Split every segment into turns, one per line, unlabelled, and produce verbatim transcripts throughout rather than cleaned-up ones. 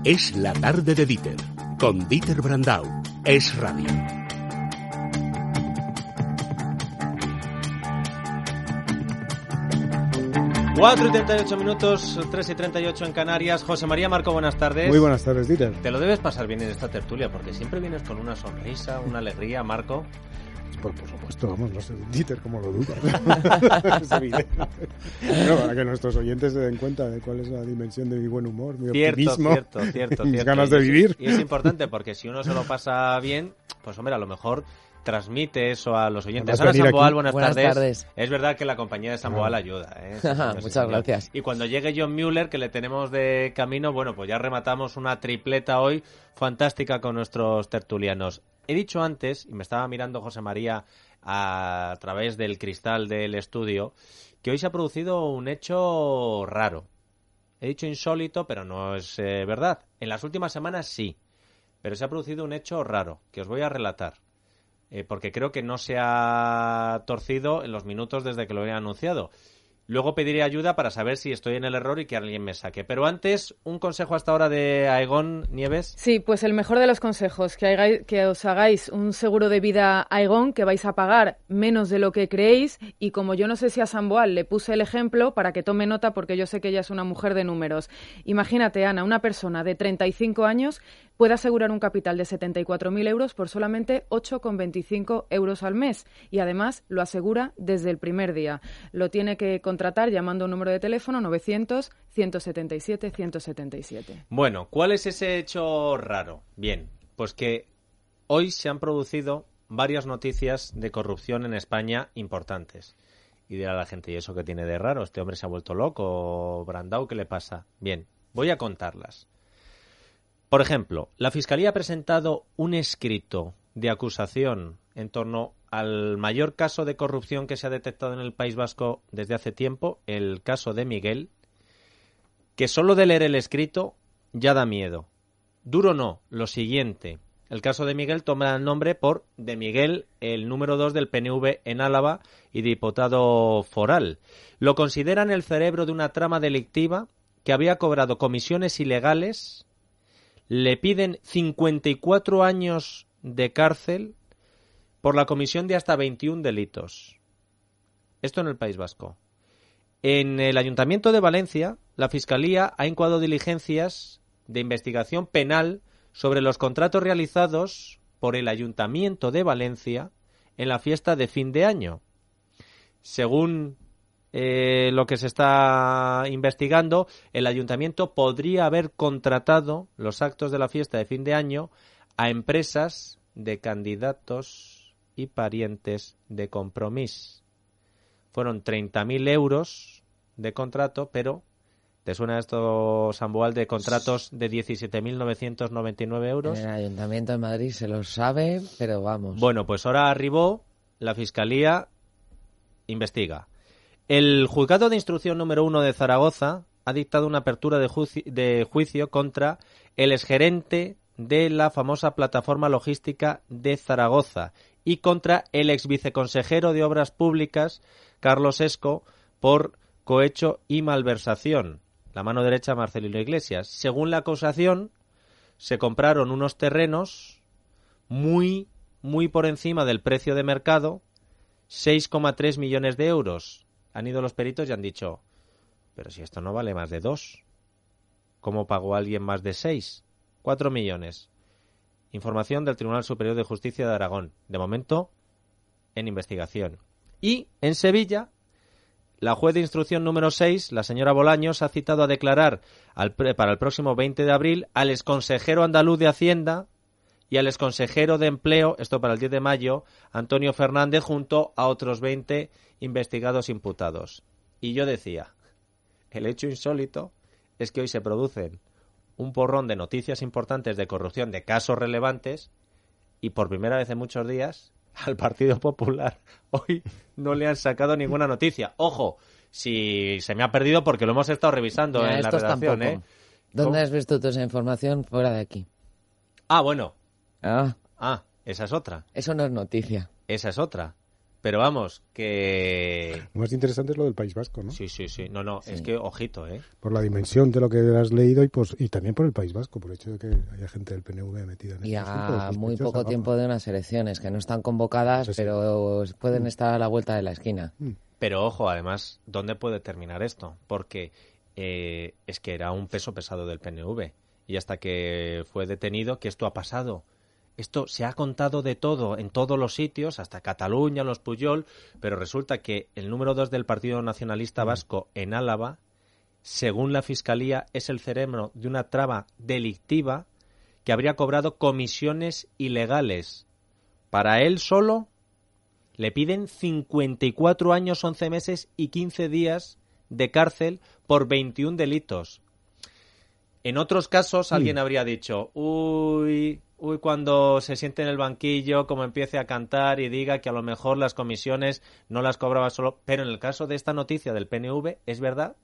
Es la tarde de Dieter, con Dieter Brandau. Es Radio.
cuatro y treinta y ocho minutos, tres y treinta y ocho en Canarias. José María Marco, buenas tardes.
Muy buenas tardes, Dieter.
Te lo debes pasar bien en esta tertulia, porque siempre vienes con una sonrisa, una alegría, Marco.
Por, por supuesto, vamos, no sé, Dieter, ¿cómo lo dudas? Es evidente. Bueno, para que nuestros oyentes se den cuenta de cuál es la dimensión de mi buen humor, mi
cierto,
optimismo,
cierto, cierto,
mis
cierto.
ganas de vivir.
Y es importante, porque si uno se lo pasa bien, pues hombre, a lo mejor transmite eso a los oyentes. Ana Samboal, buenas, buenas tardes. tardes. Es verdad que la compañía de Samboal ah. ayuda. ¿eh? Sí, señor,
Muchas
señor.
gracias.
Y cuando llegue John Mueller, que le tenemos de camino, bueno, pues ya rematamos una tripleta hoy fantástica con nuestros tertulianos. He dicho antes, y me estaba mirando José María a, a través del cristal del estudio, que hoy se ha producido un hecho raro. He dicho insólito, pero no es eh, verdad. En las últimas semanas sí, pero se ha producido un hecho raro, que os voy a relatar. Eh, porque creo que no se ha torcido en los minutos desde que lo he anunciado. Luego pediré ayuda para saber si estoy en el error y que alguien me saque. Pero antes, un consejo hasta ahora de Aegon, Nieves.
Sí, pues el mejor de los consejos, que, hagáis, que os hagáis un seguro de vida Aegon, que vais a pagar menos de lo que creéis. Y como yo no sé si a Samboal le puse el ejemplo, para que tome nota, porque yo sé que ella es una mujer de números. Imagínate, Ana, una persona de treinta y cinco años puede asegurar un capital de setenta y cuatro mil euros por solamente ocho coma veinticinco euros al mes. Y además lo asegura desde el primer día. Lo tiene que contratar llamando a un número de teléfono novecientos, ciento setenta y siete, ciento setenta y siete.
Bueno, ¿cuál es ese hecho raro? Bien, pues que hoy se han producido varias noticias de corrupción en España importantes. Y dirá la gente, ¿y eso qué tiene de raro? ¿Este hombre se ha vuelto loco? ¿Brandau qué le pasa? Bien, voy a contarlas. Por ejemplo, la Fiscalía ha presentado un escrito de acusación en torno al mayor caso de corrupción que se ha detectado en el País Vasco desde hace tiempo, el caso de Miguel, que solo de leer el escrito ya da miedo. Duro no, lo siguiente. El caso de Miguel toma el nombre por de Miguel, el número dos del P N V en Álava y diputado foral. Lo consideran el cerebro de una trama delictiva que había cobrado comisiones ilegales. Le piden cincuenta y cuatro años de cárcel por la comisión de hasta veintiún delitos. Esto en el País Vasco. En el Ayuntamiento de Valencia, la Fiscalía ha incoado diligencias de investigación penal sobre los contratos realizados por el Ayuntamiento de Valencia en la fiesta de fin de año. Según eh, lo que se está investigando, el Ayuntamiento podría haber contratado los actos de la fiesta de fin de año a empresas de candidatos y parientes de Compromís. Fueron treinta mil euros de contrato, pero ¿te suena esto, Samboal, de contratos de diecisiete mil novecientos noventa y nueve euros?
En el Ayuntamiento de Madrid se lo sabe, pero vamos.
Bueno, pues ahora arribó, la Fiscalía investiga. El Juzgado de Instrucción número uno de Zaragoza ha dictado una apertura de, juicio, de juicio contra el exgerente de la famosa plataforma logística de Zaragoza y contra el exviceconsejero de Obras Públicas, Carlos Esco, por cohecho y malversación. La mano derecha, Marcelino Iglesias. Según la acusación, se compraron unos terrenos muy, muy por encima del precio de mercado, seis coma tres millones de euros. Han ido los peritos y han dicho, pero si esto no vale más de dos, ¿cómo pagó alguien más de seis? Cuatro millones. Información del Tribunal Superior de Justicia de Aragón. De momento, en investigación. Y en Sevilla, la juez de instrucción número seis, la señora Bolaños, ha citado a declarar al, para el próximo veinte de abril al exconsejero andaluz de Hacienda y al exconsejero de Empleo, esto para el diez de mayo, Antonio Fernández, junto a otros veinte investigados imputados. Y yo decía, el hecho insólito es que hoy se producen un porrón de noticias importantes de corrupción, de casos relevantes, y por primera vez en muchos días al Partido Popular hoy no le han sacado ninguna noticia. Ojo, si se me ha perdido porque lo hemos estado revisando
ya,
en la redacción. ¿eh?
¿Dónde
¿Cómo?
has visto toda esa información? Fuera de aquí.
Ah, bueno.
Ah,
Ah, esa es otra.
eso no es noticia.
Esa es otra. Pero vamos, que...
Lo más interesante es lo del País Vasco, ¿no?
Sí, sí, sí. No, no,
Sí.
es que, ojito, ¿eh?
Por la dimensión de lo que has leído y pues y también por el País Vasco, por el hecho de que haya gente del P N V metida en
Y
este asunto.
a muy
sospechosa,
poco
vamos.
tiempo de unas elecciones que no están convocadas,
Sí, sí.
pero pueden estar a la vuelta de la esquina.
Pero ojo, además, ¿dónde puede terminar esto? Porque eh, es que era un peso pesado del P N V. Y hasta que fue detenido, que esto ha pasado. Esto se ha contado de todo, en todos los sitios, hasta Cataluña, los Puyol, pero resulta que el número dos del Partido Nacionalista Vasco en Álava, según la Fiscalía, es el cerebro de una trama delictiva que habría cobrado comisiones ilegales. Para él solo le piden cincuenta y cuatro años, once meses y quince días de cárcel por veintiún delitos. En otros casos alguien habría dicho, uy, uy, cuando se siente en el banquillo, como empiece a cantar y diga que a lo mejor las comisiones no las cobraba solo. Pero en el caso de esta noticia del P N V, es verdad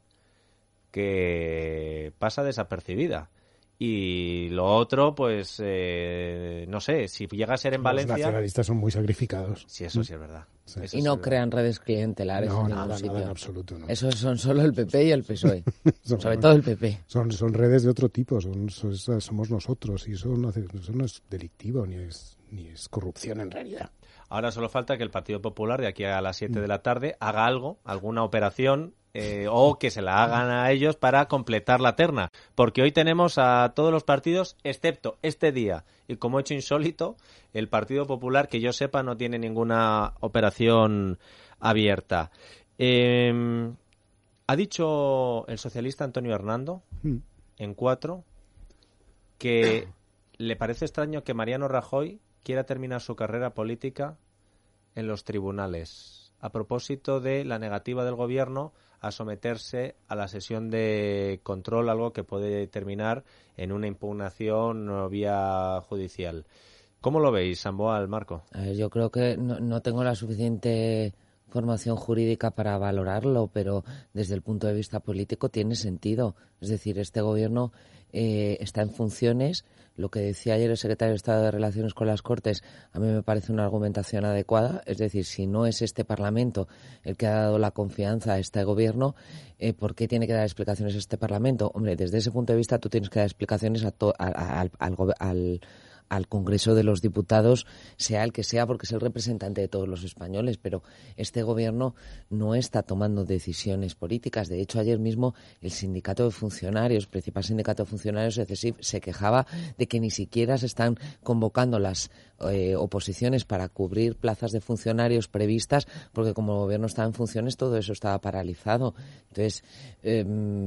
que pasa desapercibida. Y lo otro, pues, eh, no sé, si llega a ser en
Los
Valencia...
nacionalistas son muy sacrificados.
Sí, eso sí es verdad.
Sí.
Eso
Y
sí
no
es verdad.
crean redes clientelares
No,
en
nada,
ningún
nada
sitio.
en absoluto. No.
Esos son solo el P P y el P S O E.
Son-
Sobre todo el P P.
Son, son redes de otro tipo, son, son- somos nosotros y eso no, hace- eso no es delictivo ni es, ni es corrupción en realidad.
Ahora solo falta que el Partido Popular de aquí a las siete de la tarde haga algo, alguna operación eh, o que se la hagan a ellos para completar la terna. Porque hoy tenemos a todos los partidos excepto este día. Y como hecho insólito, el Partido Popular, que yo sepa, no tiene ninguna operación abierta. Eh, ha dicho el socialista Antonio Hernando
Mm.
en cuatro que le parece extraño que Mariano Rajoy quiera terminar su carrera política en los tribunales, a propósito de la negativa del gobierno a someterse a la sesión de control, algo que puede terminar en una impugnación o vía judicial. ¿Cómo lo veis, Samboal, Marco?
A ver, yo creo que no, no tengo la suficiente formación jurídica para valorarlo, pero desde el punto de vista político tiene sentido. Es decir, este gobierno eh, está en funciones. Lo que decía ayer el secretario de Estado de Relaciones con las Cortes a mí me parece una argumentación adecuada. Es decir, si no es este Parlamento el que ha dado la confianza a este gobierno, eh, ¿por qué tiene que dar explicaciones a este Parlamento? Hombre, desde ese punto de vista tú tienes que dar explicaciones a to- a- a- al, al, gobe- al al Congreso de los Diputados, sea el que sea, porque es el representante de todos los españoles, pero este gobierno no está tomando decisiones políticas. De hecho, ayer mismo el sindicato de funcionarios, principal sindicato de funcionarios, E C S I F, se quejaba de que ni siquiera se están convocando las eh, oposiciones para cubrir plazas de funcionarios previstas, porque como el gobierno estaba en funciones, todo eso estaba paralizado. Entonces, eh,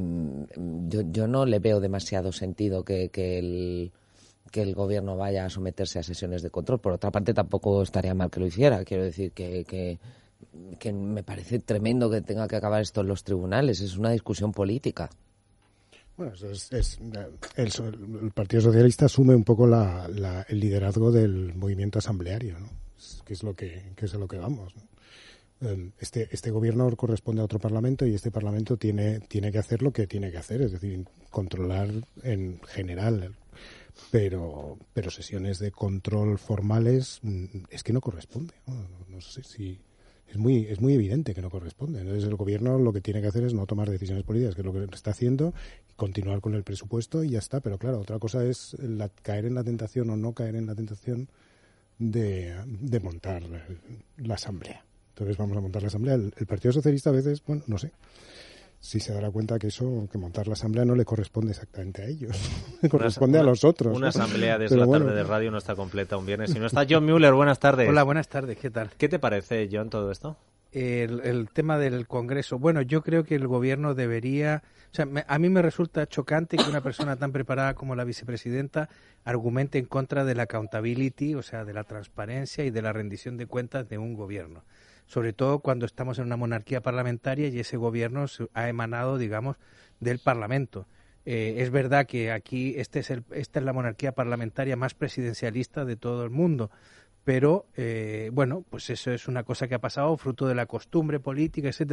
yo, yo no le veo demasiado sentido que, que el que el gobierno vaya a someterse a sesiones de control. Por otra parte, tampoco estaría mal que lo hiciera. Quiero decir que, que, que me parece tremendo que tenga que acabar esto en los tribunales. Es una discusión política.
Bueno, eso es, es- el, so- el Partido Socialista asume un poco la, la- el liderazgo del movimiento asambleario, ¿no? Es- que es lo que, que es a lo que vamos, ¿no? Eh, Este, este gobierno corresponde a otro parlamento y este parlamento tiene, tiene que hacer lo que tiene que hacer, es decir, controlar en general. Pero, pero sesiones de control formales mm, es que no corresponde. No, no sé si es muy es muy evidente que no corresponde. Entonces el gobierno lo que tiene que hacer es no tomar decisiones políticas, que es lo que está haciendo, continuar con el presupuesto y ya está. Pero claro, otra cosa es la, caer en la tentación o no caer en la tentación de, de montar la, la asamblea. Entonces vamos a montar la asamblea. El, el Partido Socialista a veces, bueno, no sé. Si se dará cuenta que eso, que montar la asamblea no le corresponde exactamente a ellos, le corresponde
Una-
a los otros.
Una
¿no?
asamblea de
Pero
la
bueno,
tarde de radio no está completa un viernes. Si no está John Mueller, buenas tardes.
Hola, buenas tardes, ¿qué tal?
¿Qué te parece, John, todo esto?
El, el tema del Congreso. Bueno, yo creo que el gobierno debería... O sea, me- a mí me resulta chocante que una persona tan preparada como la vicepresidenta argumente en contra de la accountability, o sea, de la transparencia y de la rendición de cuentas de un gobierno. Sobre todo cuando estamos en una monarquía parlamentaria y ese gobierno se- ha emanado, digamos, del Parlamento. Eh, es verdad que aquí este es el, esta es la monarquía parlamentaria más presidencialista de todo el mundo, pero eh, bueno, pues eso es una cosa que ha pasado fruto de la costumbre política, etcétera.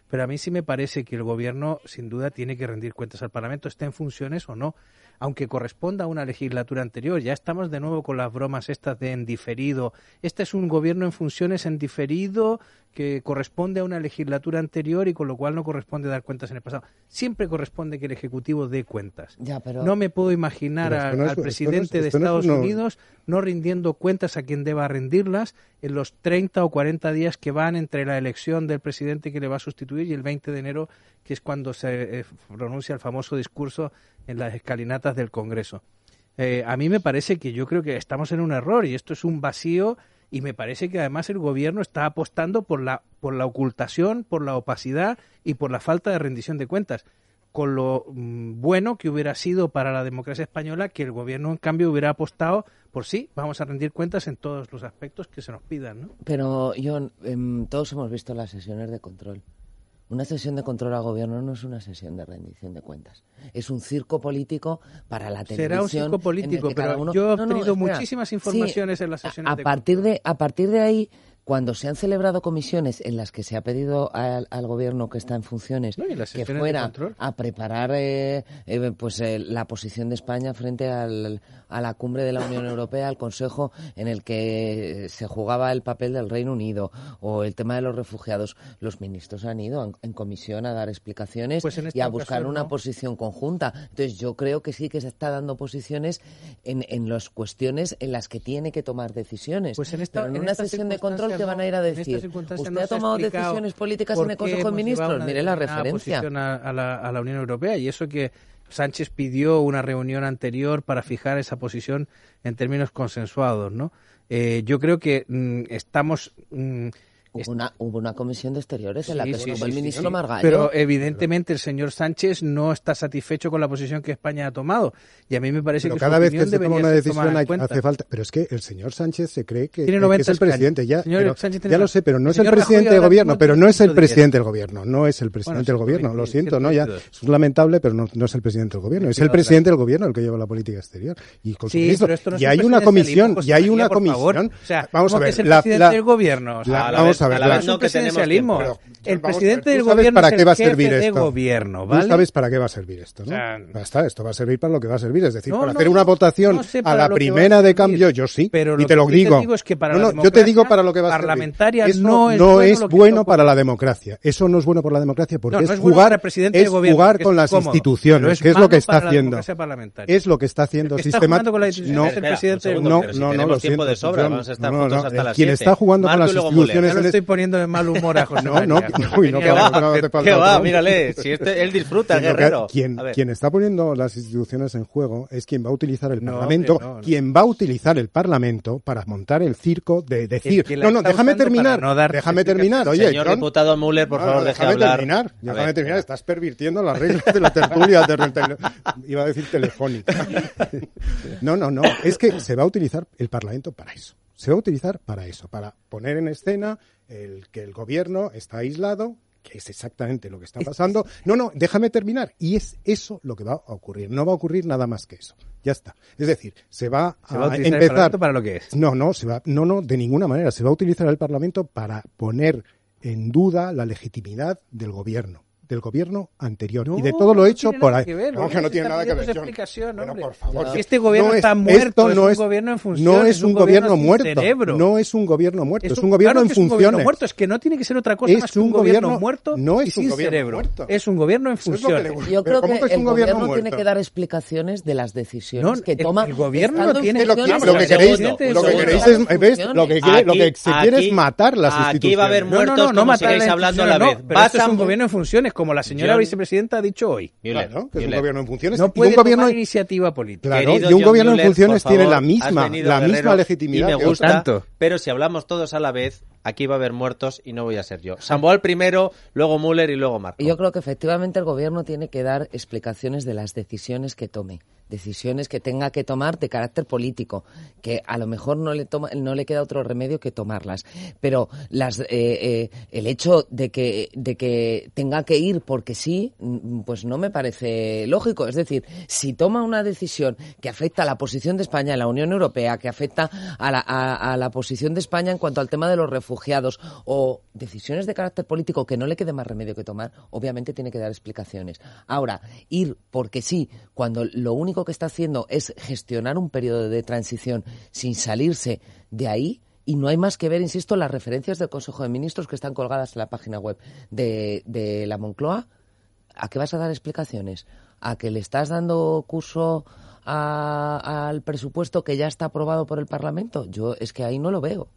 pero a mí sí me parece que el gobierno sin duda tiene que rendir cuentas al Parlamento, esté en funciones o no, aunque corresponda a una legislatura anterior. Ya estamos de nuevo con las bromas estas de en diferido. Este es un gobierno en funciones en diferido que corresponde a una legislatura anterior y con lo cual no corresponde dar cuentas en el pasado. Siempre corresponde que el Ejecutivo dé cuentas.
Ya, pero...
No me puedo imaginar a, no es, al presidente no es, de Estados no es, Unidos no rindiendo cuentas a quien deba rendirlas en los treinta o cuarenta días que van entre la elección del presidente que le va a sustituir y el veinte de enero, que es cuando se eh, pronuncia el famoso discurso en las escalinatas del Congreso. Eh, a mí me parece que yo creo que estamos en un error y esto es un vacío, y me parece que además el gobierno está apostando por la, por la ocultación, por la opacidad y por la falta de rendición de cuentas, con lo mmm, bueno que hubiera sido para la democracia española que el gobierno en cambio hubiera apostado por sí, vamos a rendir cuentas en todos los aspectos que se nos pidan, ¿no?
Pero, John, eh, todos hemos visto las sesiones de control. Una sesión de control al gobierno no es una sesión de rendición de cuentas. Es un circo político para la televisión.
Será un circo político, pero uno... yo he obtenido no, no, muchísimas informaciones sí, en las sesiones
a, a
de
partir
control.
de A partir de ahí, cuando se han celebrado comisiones en las que se ha pedido al, al gobierno que está en funciones
no,
que fuera a preparar eh, eh, pues eh, la posición de España frente al, a la cumbre de la Unión Europea, al Consejo en el que se jugaba el papel del Reino Unido o el tema de los refugiados, los ministros han ido en, en comisión a dar explicaciones
pues
y a buscar
ocasión,
una
¿no?
posición conjunta. Entonces yo creo que sí que se está dando posiciones en, en las cuestiones en las que tiene que tomar decisiones.
Pues en esta,
Pero en,
en
una
esta
sesión de control que van a ir a decir, ¿usted
no
ha tomado
ha
decisiones políticas en el Consejo de Ministros? Mire la referencia.
A, a, la, a la Unión Europea, y eso que Sánchez pidió una reunión anterior para fijar esa posición en términos consensuados, ¿no? Eh, yo creo que mmm, estamos... Mmm,
Hubo una, hubo una comisión de exteriores en la
sí,
que
sí,
estuvo
sí,
el ministro
sí,
Margallo.
Pero evidentemente el señor Sánchez no está satisfecho con la posición que España ha tomado. Y a mí me parece
pero
que
cada
su
vez que se toma una decisión hay,
cuenta.
hace falta. Pero es que el señor Sánchez se cree que,
tiene
que es el presidente. Ya, pero, ya lo sé, pero no
el
es el presidente del gobierno. Pero no es el presidente del gobierno. No es el presidente del gobierno. Lo siento, no ya es lamentable, pero no, no es el presidente del gobierno. Es el presidente del gobierno el que lleva la política exterior. Y con su ministro. Y hay una comisión. Y hay una comisión.
Vamos a ver. El presidente del gobierno.
Vamos a ver.
Presidencialismo.
Pero,
el
vamos,
presidente
ver,
del gobierno
para
es
qué va a
el jefe
servir
de
esto.
gobierno, ¿vale?
Tú sabes para qué va a servir esto, ¿no?
O sea,
Basta, esto va a servir para lo que va a servir, es decir,
no,
para
no,
hacer una votación
no sé
a la
lo que
primera
va a
de
servir,
cambio, yo sí,
pero
y
lo
te lo
que
digo.
te digo es que para
no,
la
no, yo te digo para lo que va a servir.
Parlamentaria
Eso
no es,
no
bueno,
es
lo que
bueno para la democracia. Eso no es bueno por la democracia porque
no, no
es,
es bueno
jugar,
para el presidente
es
del gobierno,
jugar
que
con
es
las
cómodo,
instituciones,
es
que es lo que está
malo para la
haciendo.
democracia parlamentaria.
Es lo que está haciendo
El que está jugando
sistemáticamente.
con las instituciones
No,
es el presidente del
no,
gobierno.
no, no, lo siento.
de sobra, vamos a estar
no,
juntos
no,
hasta las
quien
siete.
está jugando con
Marco
las
y luego
instituciones.
Ya lo estoy poniendo de mal humor a José
No,
María.
no, uy, no,
¿Qué va?
no, no te falta
¿Qué va?
otro.
Mírale, si este, él disfruta,
Quien,
guerrero.
quien,
A ver.
quien está poniendo las instituciones en juego es quien va a utilizar el
No,
Parlamento,
hombre, no, no.
quien va a utilizar el Parlamento para montar el circo de decir,
Es que la
no, no,
está
déjame
usando
terminar,
para no dar
déjame
explicaciones.
terminar, oye,
Señor
John,
diputado Müller, por
no,
favor,
no,
deje
déjame
hablar.
terminar,
A
déjame
ver.
terminar, estás pervirtiendo las reglas de la tertulia, de la tele- iba a decir telefónica. No, no, no, es que se va a utilizar el Parlamento para eso. Se va a utilizar para eso, para poner en escena el que el gobierno está aislado, que es exactamente lo que está pasando. No, no, déjame terminar. Y es eso lo que va a ocurrir. No va a ocurrir nada más que eso. Ya está. Es decir, se va,
Se va a
a
utilizar el
empezar
Parlamento para lo que es.
No, no, se va, no, no, de ninguna manera. Se va a utilizar el Parlamento para poner en duda la legitimidad del gobierno. del gobierno anterior
No,
y de todo lo
no
hecho
tiene
por
nada
ahí.
que ver,
No,
lo
que no
que
tiene
está
nada que ver.
pidiendo es
John.
explicación,
Bueno,
hombre.
por favor.
Si este gobierno
No es-
está muerto,
esto
es
no
un
es-
gobierno en
No
funciones,
es un gobierno
sin
muerto.
cerebro.
No es un gobierno muerto. Es un, gobierno
claro
en
que es un
funciones.
gobierno muerto, es que no tiene que ser otra cosa
Es
más que un,
un
gobierno,
gobierno-
muerto
no
y
es un
sin
gobierno
cerebro.
muerto.
Es un gobierno en
Eso es lo que le
funciones.
gusta.
Yo
Pero
creo
¿cómo
que
que es
el
un gobierno
gobierno tiene
muerto?
que dar explicaciones de las decisiones
No,
que
el-
toma.
el gobierno
estando
no tiene-
en
Lo que,
funciones.
lo que
Segundo,
queréis,
segundo,
lo que
segundo.
queréis es, ¿ves? Lo que, quiere- lo que
Aquí-
se quiere es
aquí-
matar las
aquí
instituciones.
va a haber
No, no,
muertos
no, no
como
matar
sigáis
la
hablando a la
institución,
vez.
no, pero esto es
Vas a-
un gobierno en funciones, como la señora
John-
vicepresidenta ha dicho hoy.
Müller,
Claro, que es un
Müller.
gobierno en funciones.
No
y un
puede
gobierno
tomar iniciativa política.
Claro,
Querido
y un
John
gobierno en
Müller,
funciones
por
tiene la
favor,
misma,
has venido,
la misma
guerrero,
legitimidad.
Y me
que
gusta,
otra.
Tanto.
pero si hablamos todos a la vez, aquí va a haber muertos y no voy a ser yo. Samboal primero, luego Müller y luego Marco.
Y yo creo que efectivamente el gobierno tiene que dar explicaciones de las decisiones que tome. decisiones que tenga que tomar de carácter político, que a lo mejor no le toma, no le queda otro remedio que tomarlas. Pero las, eh, eh, el hecho de que, de que tenga que ir porque sí, pues no me parece lógico. Es decir, si toma una decisión que afecta a la posición de España en la Unión Europea, que afecta a la, a, a la posición de España en cuanto al tema de los refugiados, o decisiones de carácter político que no le quede más remedio que tomar, obviamente tiene que dar explicaciones. Ahora, ir porque sí, cuando lo único que está haciendo es gestionar un periodo de transición sin salirse de ahí, y no hay más que ver, insisto, las referencias del Consejo de Ministros que están colgadas en la página web de, de la Moncloa. ¿A qué vas a dar explicaciones? ¿A que le estás dando curso a, al presupuesto que ya está aprobado por el Parlamento? Yo es que ahí no lo veo.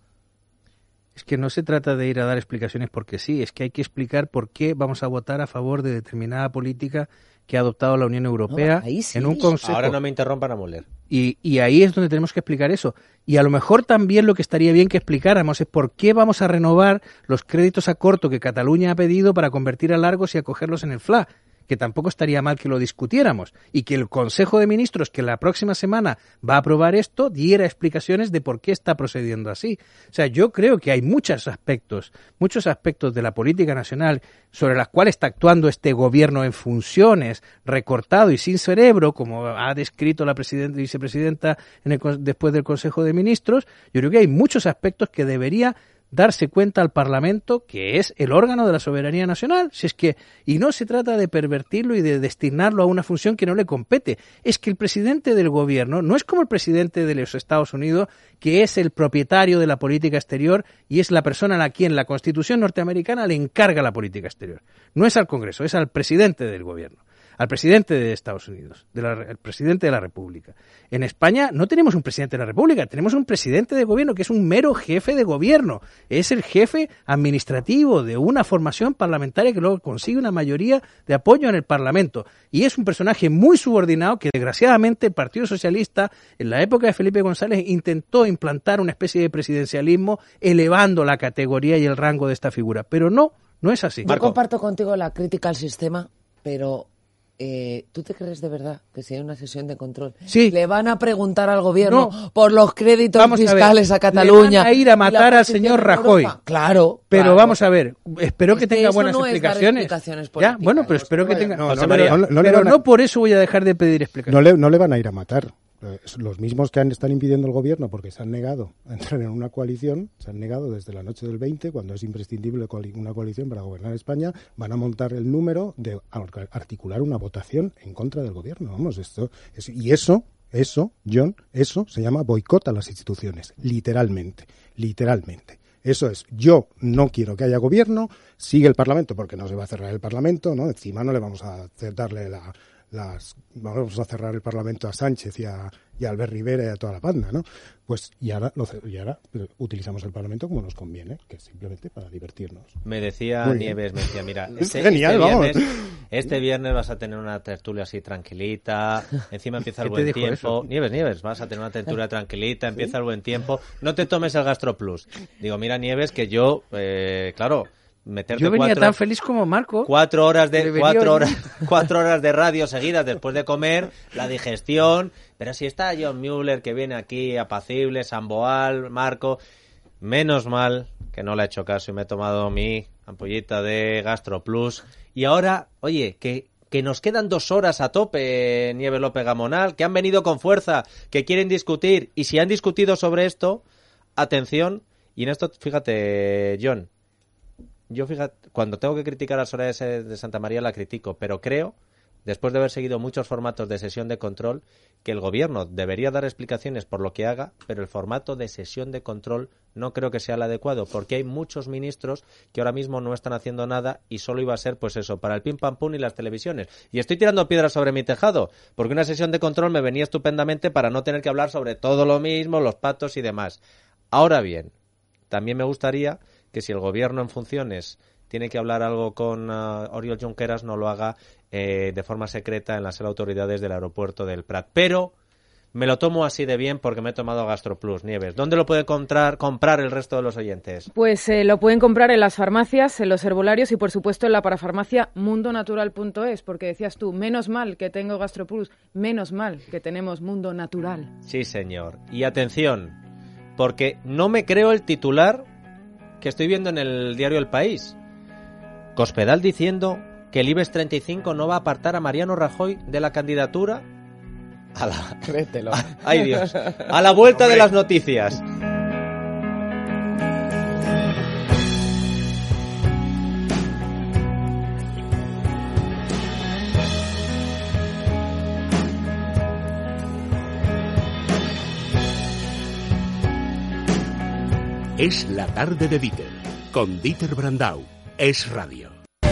Es que no se trata de ir a dar explicaciones porque sí, es que hay que explicar por qué vamos a votar a favor de determinada política que ha adoptado la Unión Europea
no, ahí sí.
en un consejo.
Ahora no me interrumpan a moler.
Y, y ahí es donde tenemos que explicar eso. Y a lo mejor también lo que estaría bien que explicáramos es por qué vamos a renovar los créditos a corto que Cataluña ha pedido para convertir a largos y acogerlos en el F L A, que tampoco estaría mal que lo discutiéramos, y que el Consejo de Ministros, que la próxima semana va a aprobar esto, diera explicaciones de por qué está procediendo así. O sea, yo creo que hay muchos aspectos, muchos aspectos de la política nacional sobre las cuales está actuando este gobierno en funciones, recortado y sin cerebro, como ha descrito la presidenta y vicepresidenta en el, después del Consejo de Ministros. Yo creo que hay muchos aspectos que debería darse cuenta al Parlamento, que es el órgano de la soberanía nacional. Si es que, y no se trata de pervertirlo y de destinarlo a una función que no le compete. Es que el presidente del gobierno no es como el presidente de los Estados Unidos, que es el propietario de la política exterior y es la persona a quien la Constitución norteamericana le encarga la política exterior. No es al Congreso, es al presidente del gobierno, al presidente de Estados Unidos, de la, el presidente de la República. En España no tenemos un presidente de la República, tenemos un presidente de gobierno que es un mero jefe de gobierno. Es el jefe administrativo de una formación parlamentaria que luego consigue una mayoría de apoyo en el Parlamento. Y es un personaje muy subordinado que, desgraciadamente, el Partido Socialista, en la época de Felipe González, intentó implantar una especie de presidencialismo elevando la categoría y el rango de esta figura. Pero no, no es así.
Yo
Marco.
comparto contigo la crítica al sistema, pero... Eh, ¿tú te crees de verdad que si hay una sesión de control
sí.
le van a preguntar al gobierno
no.
por los créditos
vamos
fiscales a,
a,
a Cataluña?
Le van a ir a matar al señor Rajoy.
Claro.
Pero
claro.
vamos a ver, espero
es
que
que
tenga
eso
buenas
no
explicaciones.
Es dar explicaciones
ya, bueno, pero espero que tenga.
No, no,
pero
no, no, no,
pero
no,
no por eso voy a dejar de pedir explicaciones.
No le, no le van a ir a matar. Los mismos que han, están impidiendo el gobierno porque se han negado a entrar en una coalición, se han negado desde la noche del veinte, cuando es imprescindible una coalición para gobernar España, van a montar el número de articular una votación en contra del gobierno. Vamos, esto es, y eso, eso, John, eso se llama boicot a las instituciones, literalmente, literalmente. Eso es, yo no quiero que haya gobierno, sigue el Parlamento porque no se va a cerrar el Parlamento, ¿no? Encima no le vamos a hacer darle la... Las, vamos a cerrar el Parlamento a Sánchez y a, y a Albert Rivera y a toda la banda, ¿no? Pues y ahora, lo, y ahora utilizamos el Parlamento como nos conviene, que es simplemente para divertirnos.
Me decía
Muy
Nieves,
bien.
me decía, mira,
Es
este,
genial,
este,
vamos.
viernes, este viernes vas a tener una tertulia así tranquilita, encima empieza el
¿Qué te
buen
dijo
tiempo.
eso?
Nieves, Nieves, vas a tener una tertulia tranquilita, empieza el buen tiempo, no te tomes el Gastro Plus. Digo, mira, Nieves, que yo, eh, claro... Meterte
Yo venía
cuatro,
tan feliz como Marco.
Cuatro horas de
Debería
cuatro
oír.
horas, cuatro horas de radio seguidas después de comer, la digestión. Pero si está John Mueller que viene aquí apacible, Samboal, Marco, menos mal que no le he hecho caso y me he tomado mi ampollita de Gastro Plus. Y ahora, oye, que que nos quedan dos horas a tope, Nieves López Gamonal, que han venido con fuerza, que quieren discutir. Y si han discutido sobre esto, atención. Y en esto, fíjate, John. Yo, fíjate, cuando tengo que criticar a Soraya de Santa María la critico, pero creo, después de haber seguido muchos formatos de sesión de control, que el gobierno debería dar explicaciones por lo que haga, pero el formato de sesión de control no creo que sea el adecuado, porque hay muchos ministros que ahora mismo no están haciendo nada y solo iba a ser, pues eso, para el pim pam pum y las televisiones. Y estoy tirando piedras sobre mi tejado, porque una sesión de control me venía estupendamente para no tener que hablar sobre todo lo mismo, los pactos y demás. Ahora bien, también me gustaría que si el gobierno en funciones tiene que hablar algo con uh, Oriol Junqueras, no lo haga eh, de forma secreta en las autoridades del aeropuerto del Prat. Pero Me lo tomo así de bien porque me he tomado GastroPlus. Nieves, ¿dónde lo puede comprar, comprar el resto de los oyentes?
Pues eh, lo pueden comprar en las farmacias, en los herbolarios y, por supuesto, en la parafarmacia mundo natural punto es, porque decías tú, menos mal que tengo GastroPlus, menos mal que tenemos Mundo Natural.
Sí, señor. Y atención, porque no me creo el titular que estoy viendo en el diario El País. Cospedal diciendo que el IBEX treinta y cinco no va a apartar a Mariano Rajoy de la candidatura. A la...
Créetelo.
Ay, Dios. A la vuelta de las noticias.
Es la tarde de Dieter, con Dieter Brandau. Es radio.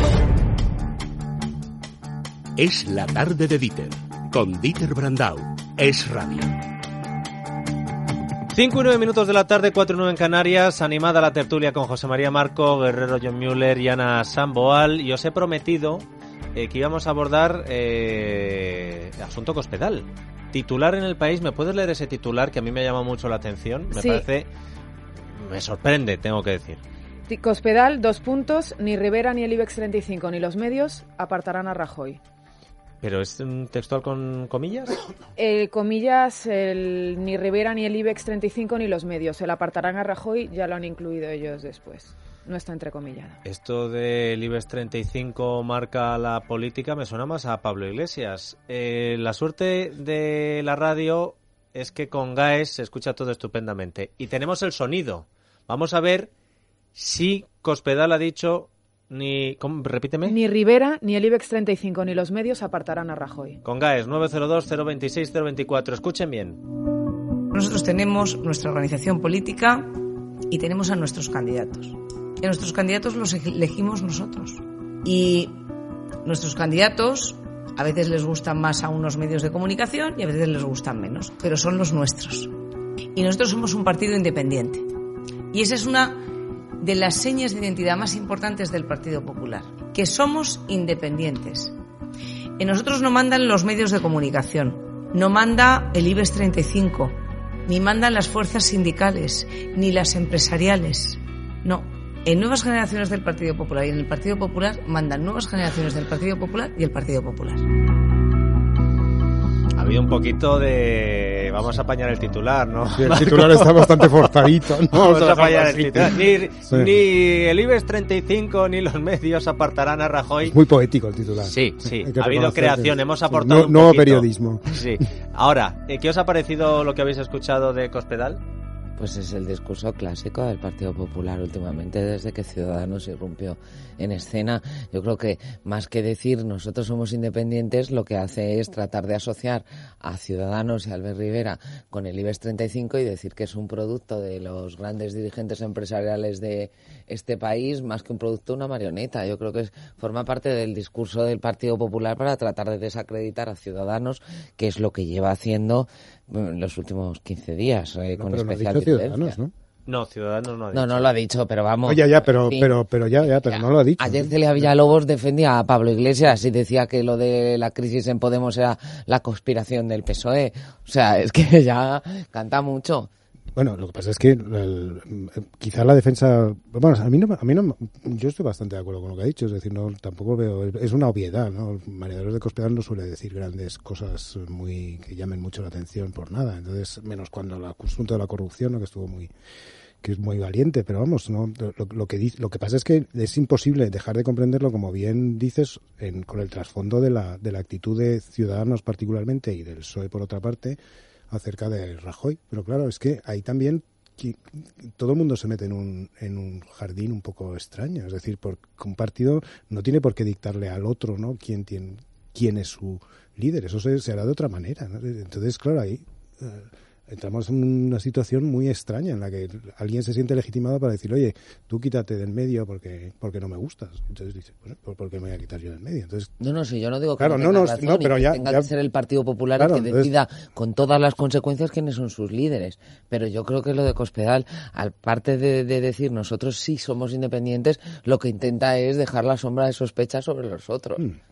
Es la tarde de Dieter, con Dieter Brandau. Es radio.
cinco y nueve minutos de la tarde, cuatro y nueve en Canarias. Animada la tertulia con José María Marco, Guerrero John Müller y Ana Samboal. Y os he prometido eh, que íbamos a abordar eh, asunto Cospedal. Titular en El País. ¿Me puedes leer ese titular que a mí me llama mucho la atención? Me
sí.
parece... Me sorprende, tengo que decir.
Cospedal, dos puntos, ni Rivera, ni el IBEX treinta y cinco, ni los medios apartarán a Rajoy.
¿Pero es un textual con comillas?
Eh, comillas, el, ni Rivera, ni el IBEX treinta y cinco, ni los medios. El apartarán a Rajoy ya lo han incluido ellos después. No está entrecomillado.
Esto del IBEX treinta y cinco marca la política me suena más a Pablo Iglesias. Eh, la suerte de la radio es que con GAES se escucha todo estupendamente. Y tenemos el sonido. Vamos a ver si Cospedal ha dicho ni... ¿cómo? Repíteme.
Ni Rivera, ni el IBEX treinta y cinco, ni los medios apartarán a Rajoy.
Con GAES, nueve cero dos, cero veintiséis, cero veinticuatro. Escuchen bien.
Nosotros tenemos nuestra organización política y tenemos a nuestros candidatos. Y a nuestros candidatos los elegimos nosotros. Y nuestros candidatos a veces les gustan más a unos medios de comunicación y a veces les gustan menos, pero son los nuestros. Y nosotros somos un partido independiente. Y esa es una de las señas de identidad más importantes del Partido Popular, que somos independientes. En nosotros no mandan los medios de comunicación, no manda el IBEX treinta y cinco, ni mandan las fuerzas sindicales, ni las empresariales. No, en Nuevas Generaciones del Partido Popular y en el Partido Popular mandan Nuevas Generaciones del Partido Popular y el Partido Popular.
Ha habido un poquito de... Vamos a apañar el titular, ¿no?
Sí, el titular está bastante forzadito, ¿no?
Vamos a apañar el
así.
titular. Ni,
Sí.
ni el IBEX treinta y cinco ni los medios apartarán a Rajoy.
Es muy poético el titular.
Sí, sí.
Hay que
Ha habido
reconocer
creación,
que-
hemos
sí,
aportado
no-
un
nuevo
poquito.
periodismo.
Sí. Ahora, ¿qué os ha parecido lo que habéis escuchado de Cospedal?
Pues es el discurso clásico del Partido Popular últimamente desde que Ciudadanos irrumpió en escena. Yo creo que más que decir nosotros somos independientes, lo que hace es tratar de asociar a Ciudadanos y a Albert Rivera con el IBEX treinta y cinco y decir que es un producto de los grandes dirigentes empresariales de este país más que un producto, una marioneta. Yo creo que es, forma parte del discurso del Partido Popular para tratar de desacreditar a Ciudadanos, que es lo que lleva haciendo en los últimos quince días, eh,
No,
con
pero no ha
especial
dicho Ciudadanos,
virulencia.
¿no?
No, Ciudadanos no ha dicho.
No, no lo ha dicho, pero vamos.
Oye, ya, pero,
Sí.
pero, pero ya, ya, pero no lo ha dicho.
Ayer Celia Villalobos defendía a Pablo Iglesias y decía que lo de la crisis en Podemos era la conspiración del P S O E. O sea, es que ya canta mucho.
Bueno, lo que pasa es que el, quizá la defensa, bueno, a mí no, a mí no, yo estoy bastante de acuerdo con lo que ha dicho, es decir, no, tampoco veo, es una obviedad, ¿no? María Dolores de Cospedal no suele decir grandes cosas muy que llamen mucho la atención por nada, entonces menos cuando el asunto de la corrupción, ¿no? Que estuvo muy, que es muy valiente, pero vamos, no, lo, lo que dice, lo que pasa es que es imposible dejar de comprenderlo, como bien dices, en, con el trasfondo de la, de la actitud de Ciudadanos particularmente y del P S O E por otra parte, acerca de Rajoy. Pero claro, es que ahí también que, todo el mundo se mete en un, en un jardín un poco extraño. Es decir, porque un partido no tiene por qué dictarle al otro, ¿no? quién, tiene, quién es su líder. Eso se, se hará de otra manera, ¿no? Entonces, claro, ahí eh, entramos en una situación muy extraña en la que alguien se siente legitimado para decir, oye, tú quítate del medio porque porque no me gustas. Entonces dice, bueno, ¿por, ¿por qué me voy a quitar yo del medio? Entonces,
No, no, sí, yo no digo que
Claro,
no,
no,
tenga
no,
razón
no,
y
pero
que
ya-
tenga
ya-
que ser el Partido Popular
Claro,
el que
entonces-
decida con todas las consecuencias quiénes son sus líderes. Pero yo creo que lo de Cospedal, aparte de, de decir nosotros sí somos independientes, lo que intenta es dejar la sombra de sospecha sobre los otros.
Mm.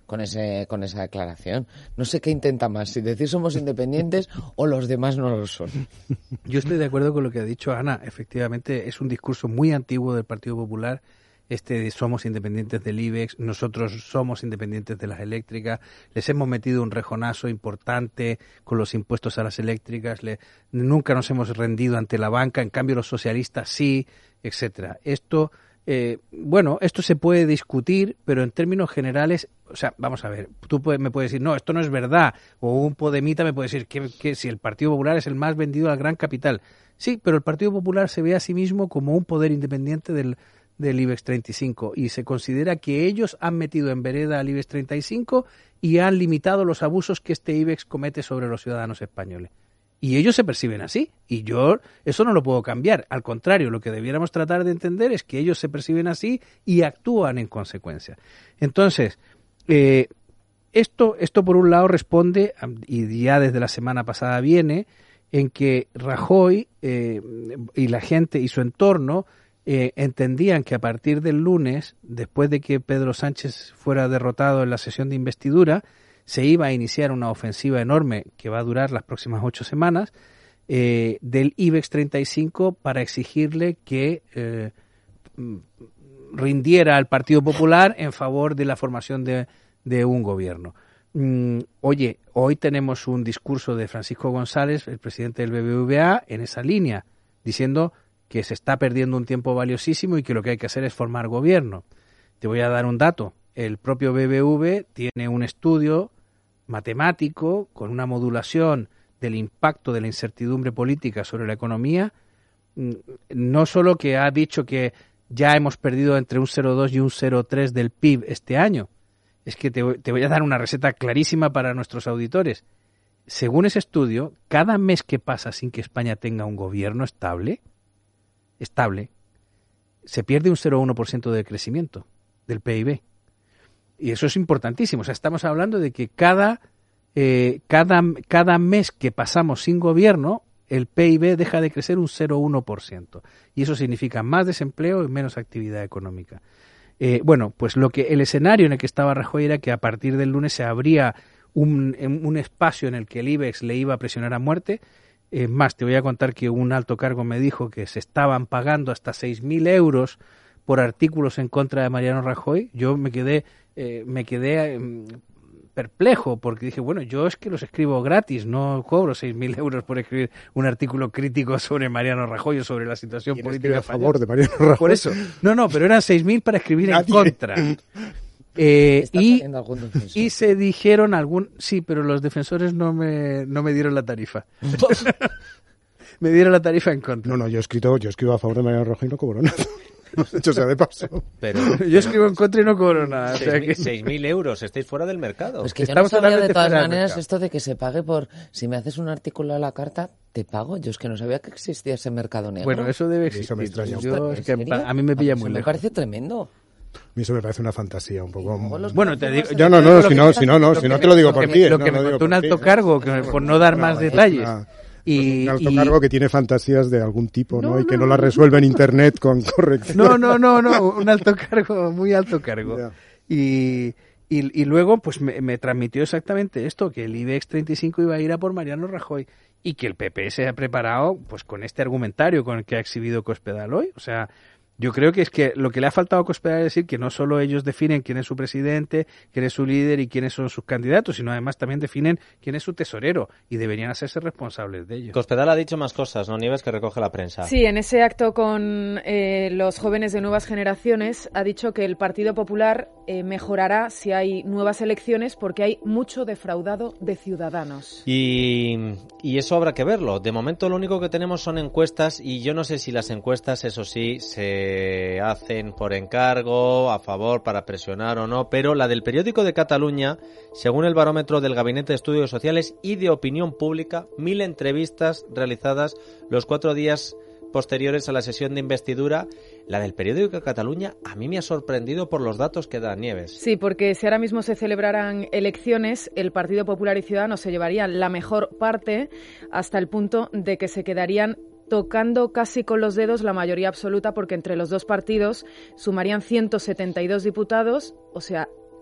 con ese con esa declaración. No sé qué intenta más, si decir somos independientes o los demás no lo son.
Yo estoy de acuerdo con lo que ha dicho Ana. Efectivamente, es un discurso muy antiguo del Partido Popular. Este de somos independientes del IBEX, nosotros somos independientes de las eléctricas, les hemos metido un rejonazo importante con los impuestos a las eléctricas, le, nunca nos hemos rendido ante la banca, en cambio los socialistas sí, etcétera. Esto, eh, bueno, esto se puede discutir, pero en términos generales, o sea, vamos a ver, tú puedes, me puedes decir, no, esto no es verdad, o un podemita me puede decir que, que si el Partido Popular es el más vendido al gran capital. Sí, pero el Partido Popular se ve a sí mismo como un poder independiente del del IBEX treinta y cinco y se considera que ellos han metido en vereda al IBEX treinta y cinco y han limitado los abusos que este IBEX comete sobre los ciudadanos españoles. Y ellos se perciben así, y yo eso no lo puedo cambiar. Al contrario, lo que debiéramos tratar de entender es que ellos se perciben así y actúan en consecuencia. Entonces, eh, esto, esto por un lado responde, y ya desde la semana pasada viene, en que Rajoy eh, y la gente y su entorno Eh, entendían que a partir del lunes, después de que Pedro Sánchez fuera derrotado en la sesión de investidura, se iba a iniciar una ofensiva enorme que va a durar las próximas ocho semanas eh, del IBEX treinta y cinco para exigirle que eh, rindiera al Partido Popular en favor de la formación de, de un gobierno. Mm, oye, hoy tenemos un discurso de Francisco González, el presidente del B B V A, en esa línea, diciendo que se está perdiendo un tiempo valiosísimo y que lo que hay que hacer es formar gobierno. Te voy a dar un dato. El propio B B V tiene un estudio matemático con una modulación del impacto de la incertidumbre política sobre la economía, no solo que ha dicho que ya hemos perdido entre un cero coma dos y un cero coma tres del P I B este año, es que te, te voy a dar una receta clarísima para nuestros auditores. Según ese estudio, cada mes que pasa sin que España tenga un gobierno estable, estable, se pierde un cero coma uno por ciento de crecimiento del P I B. Y eso es importantísimo. O sea, estamos hablando de que cada, eh, cada, cada mes que pasamos sin gobierno, el P I B deja de crecer un cero coma uno por ciento. Y eso significa más desempleo y menos actividad económica. Eh, bueno, pues lo que el escenario en el que estaba Rajoy era que a partir del lunes se abría un, un espacio en el que el IBEX le iba a presionar a muerte. Es eh, más, te voy a contar que un alto cargo me dijo que se estaban pagando hasta seis mil euros por artículos en contra de Mariano Rajoy. Yo me quedé, eh, me quedé eh, perplejo porque dije, bueno, yo es que los escribo gratis, no cobro seis mil euros por escribir un artículo crítico sobre Mariano Rajoy o sobre la situación política
a favor de Mariano Rajoy.
Por eso, no, no, pero eran seis mil para escribir en contra. Eh, y, y se dijeron algún sí, pero los defensores no me no me dieron la tarifa. Me dieron la tarifa en contra.
No, no, yo he escrito, yo escribo a favor de Mariano Rajoy y no cobro nada. Hecho sea de paso.
Pero
yo escribo en contra y no cobro nada.
seis mil euros, estáis fuera del mercado.
Es que yo no sabía de todas maneras esto de que se pague por, si me haces un artículo a la carta, te pago. Yo es que no sabía que existía ese mercado negro.
Bueno, eso debe existir.
Eso me extraña.
Yo, es que a mí me pilla muy lejos.
Me parece tremendo.
A mí eso me parece una fantasía un poco.
Bueno, te digo,
yo no, no, si no, si no, no, si no te lo digo por ti.
Lo que me contó un alto cargo, por no dar más detalles.
Y, un alto y, cargo que tiene fantasías de algún tipo, ¿no? no y que no, no las resuelve en internet con corrección.
No, no, no, no, un alto cargo, muy alto cargo. Yeah. Y, y, y luego, pues me, me transmitió exactamente esto, que el IBEX treinta y cinco iba a ir a por Mariano Rajoy y que el P P se ha preparado pues con este argumentario con el que ha exhibido Cospedal hoy. O sea, yo creo que es que lo que le ha faltado a Cospedal es decir que no solo ellos definen quién es su presidente, quién es su líder y quiénes son sus candidatos, sino además también definen quién es su tesorero y deberían hacerse responsables de ello.
Cospedal ha dicho más cosas, ¿no, Nieves, que recoge la prensa?
Sí, en ese acto con eh, los jóvenes de nuevas generaciones ha dicho que el Partido Popular eh, mejorará si hay nuevas elecciones porque hay mucho defraudado de ciudadanos.
Y, y eso habrá que verlo. De momento lo único que tenemos son encuestas y yo no sé si las encuestas, eso sí, se hacen por encargo, a favor, para presionar o no, pero la del periódico de Cataluña, según el barómetro del Gabinete de Estudios Sociales y de Opinión Pública, mil entrevistas realizadas los cuatro días posteriores a la sesión de investidura, la del periódico de Cataluña a mí me ha sorprendido por los datos que da Nieves.
Sí, porque si ahora mismo se celebraran elecciones, el Partido Popular y Ciudadanos se llevarían la mejor parte hasta el punto de que se quedarían tocando casi con los dedos la mayoría absoluta, porque entre los dos partidos sumarían ciento setenta y dos diputados, o sea,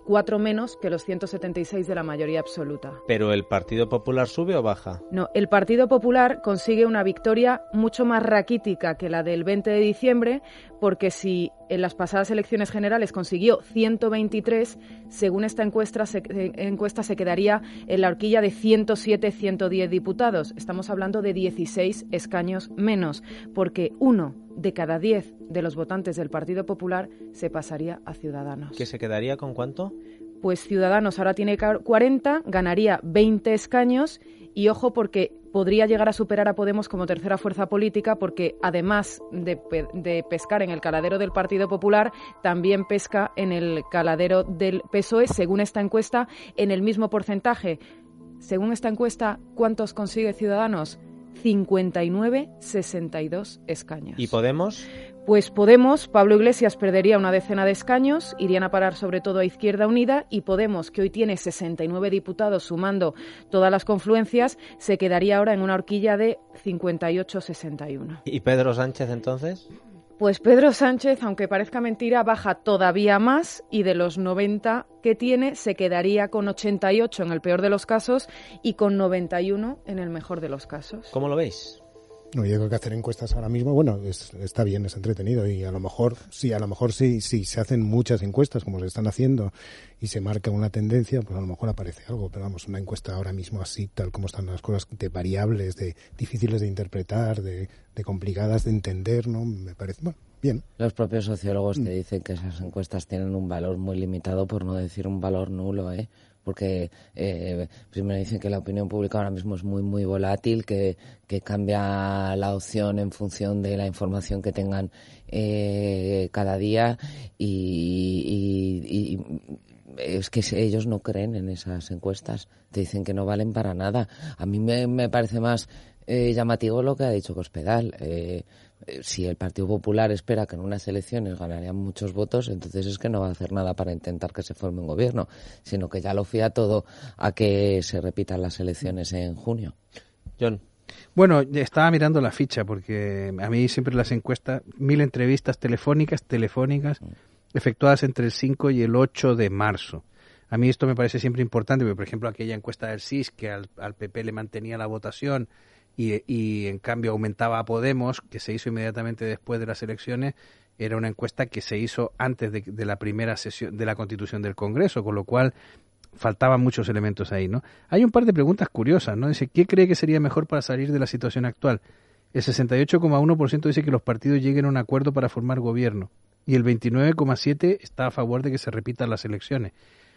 cuatro menos que los ciento setenta y seis de la mayoría absoluta.
¿Pero el Partido Popular sube o baja?
No, el Partido Popular consigue una victoria mucho más raquítica que la del veinte de diciembre, porque si en las pasadas elecciones generales consiguió ciento veintitrés, según esta encuesta se, encuesta se quedaría en la horquilla de ciento siete, ciento diez diputados. Estamos hablando de dieciséis escaños menos, porque uno de cada diez de los votantes del Partido Popular se pasaría a Ciudadanos.
¿Que se quedaría con cuánto?
Pues Ciudadanos ahora tiene cuarenta, ganaría veinte escaños y ojo porque podría llegar a superar a Podemos como tercera fuerza política porque además de, pe- de pescar en el caladero del Partido Popular, también pesca en el caladero del P S O E, según esta encuesta, en el mismo porcentaje. Según esta encuesta, ¿cuántos consigue Ciudadanos? cincuenta y nueve, sesenta y dos escaños.
¿Y Podemos?
Pues Podemos, Pablo Iglesias perdería una decena de escaños, irían a parar sobre todo a Izquierda Unida, y Podemos, que hoy tiene sesenta y nueve diputados sumando todas las confluencias, se quedaría ahora en una horquilla de cincuenta y ocho, sesenta y uno.
¿Y Pedro Sánchez entonces?
Pues Pedro Sánchez, aunque parezca mentira, baja todavía más y de los noventa que tiene se quedaría con ochenta y ocho en el peor de los casos y con noventa y uno en el mejor de los casos.
¿Cómo lo veis?
No, yo creo que hacer encuestas ahora mismo, bueno, es, está bien, es entretenido y a lo mejor, sí, a lo mejor sí, sí, se hacen muchas encuestas como se están haciendo y se marca una tendencia, pues a lo mejor aparece algo, pero vamos, una encuesta ahora mismo así, tal como están las cosas, de variables, de difíciles de interpretar, de, de complicadas de entender, ¿no? Me parece, bueno, bien.
Los propios sociólogos te dicen que esas encuestas tienen un valor muy limitado, por no decir un valor nulo, ¿eh? Porque eh, primero dicen que la opinión pública ahora mismo es muy muy volátil, que, que cambia la opción en función de la información que tengan eh, cada día y, y, y es que ellos no creen en esas encuestas, te dicen que no valen para nada. A mí me, me parece más eh, llamativo lo que ha dicho Cospedal. Eh, si el Partido Popular espera que en unas elecciones ganarían muchos votos, entonces es que no va a hacer nada para intentar que se forme un gobierno, sino que ya lo fía todo a que se repitan las elecciones en junio.
John.
Bueno, estaba mirando la ficha porque a mí siempre las encuestas, mil entrevistas telefónicas, telefónicas, efectuadas entre el cinco y el ocho de marzo. A mí esto me parece siempre importante, porque por ejemplo aquella encuesta del C I S que al, al P P le mantenía la votación y, y en cambio aumentaba a Podemos, que se hizo inmediatamente después de las elecciones, era una encuesta que se hizo antes de, de la primera sesión de la constitución del Congreso, con lo cual faltaban muchos elementos ahí, ¿no? Hay un par de preguntas curiosas, ¿no? Dice, ¿qué cree que sería mejor para salir de la situación actual? El sesenta y ocho coma uno por ciento dice que los partidos lleguen a un acuerdo para formar gobierno y el veintinueve coma siete por ciento está a favor de que se repitan las elecciones.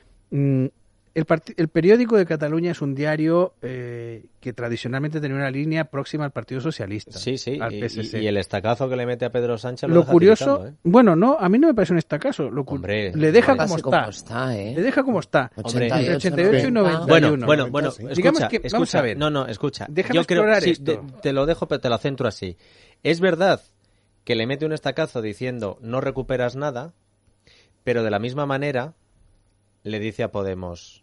Mm, el, part- el periódico de Cataluña es un diario eh, que tradicionalmente tenía una línea próxima al Partido Socialista.
Sí, sí,
al
y,
P S C.
y el estacazo que le mete a Pedro Sánchez lo,
Lo
deja
curioso,
tiritando, ¿eh?
bueno, no, a mí no me parece un estacazo. Lo cu-
Hombre,
le deja
hombre.
como
Casi
está.
como está, ¿eh?
Le deja como está.
Hombre.
Entre ochenta y ocho y noventa y uno.
Bueno, bueno, bueno,
Digamos
escucha,
que-
escucha.
vamos a ver.
No, no, escucha.
Déjame
Yo creo,
explorar
sí,
esto.
de- te lo dejo, pero te lo centro así. Es verdad que le mete un estacazo diciendo no recuperas nada, pero de la misma manera le dice a Podemos,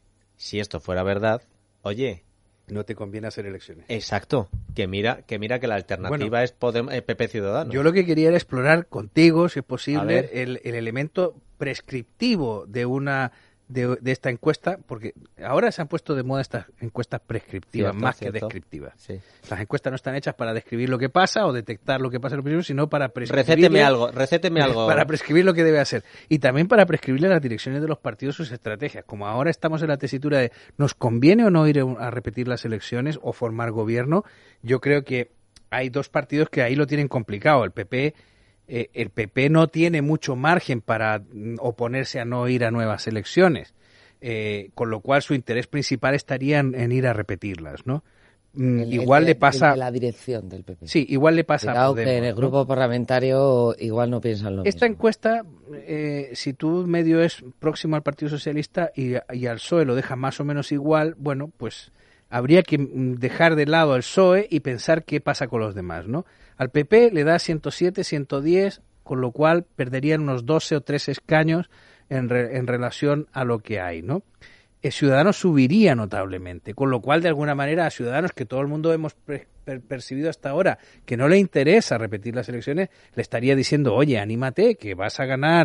si esto fuera verdad, oye,
No te conviene hacer elecciones.
exacto, que mira que mira que la alternativa
Bueno,
es Podem- eh, P P Ciudadanos.
Yo lo que quería era explorar contigo, si es
A
posible,
ver.
el, el elemento prescriptivo de una de, de esta encuesta, porque ahora se han puesto de moda estas encuestas prescriptivas
Cierto,
más
cierto.
que descriptivas.
Sí.
Las encuestas no están hechas para describir lo que pasa o detectar lo que pasa en el principio, sino para prescribir
Recéteme algo, recéteme algo.
para prescribir lo que debe hacer y también para prescribirle a las direcciones de los partidos sus estrategias. Como ahora estamos en la tesitura de ¿nos conviene o no ir a repetir las elecciones o formar gobierno? Yo creo que hay dos partidos que ahí lo tienen complicado. El P P eh, el P P no tiene mucho margen para mm, oponerse a no ir a nuevas elecciones, eh, con lo cual su interés principal estaría en, en ir a repetirlas, ¿no? Mm,
El-
igual
el-
le
el
pasa
de la dirección del P P.
sí, igual le pasa a
Cuidado que
Podemos,
en el
¿no?
grupo parlamentario igual no piensan lo
Esta
mismo.
encuesta, eh, si tú medio es próximo al Partido Socialista y, y al P S O E lo deja más o menos igual, bueno, pues habría que mm, dejar de lado al P S O E y pensar qué pasa con los demás, ¿no? Al P P le da ciento siete, ciento diez, con lo cual perderían unos doce o trece escaños en, re- en relación a lo que hay, ¿no? El Ciudadanos subiría notablemente, con lo cual de alguna manera a Ciudadanos, que todo el mundo hemos pre- per- percibido hasta ahora que no le interesa repetir las elecciones, le estaría diciendo, oye, anímate, que vas a ganar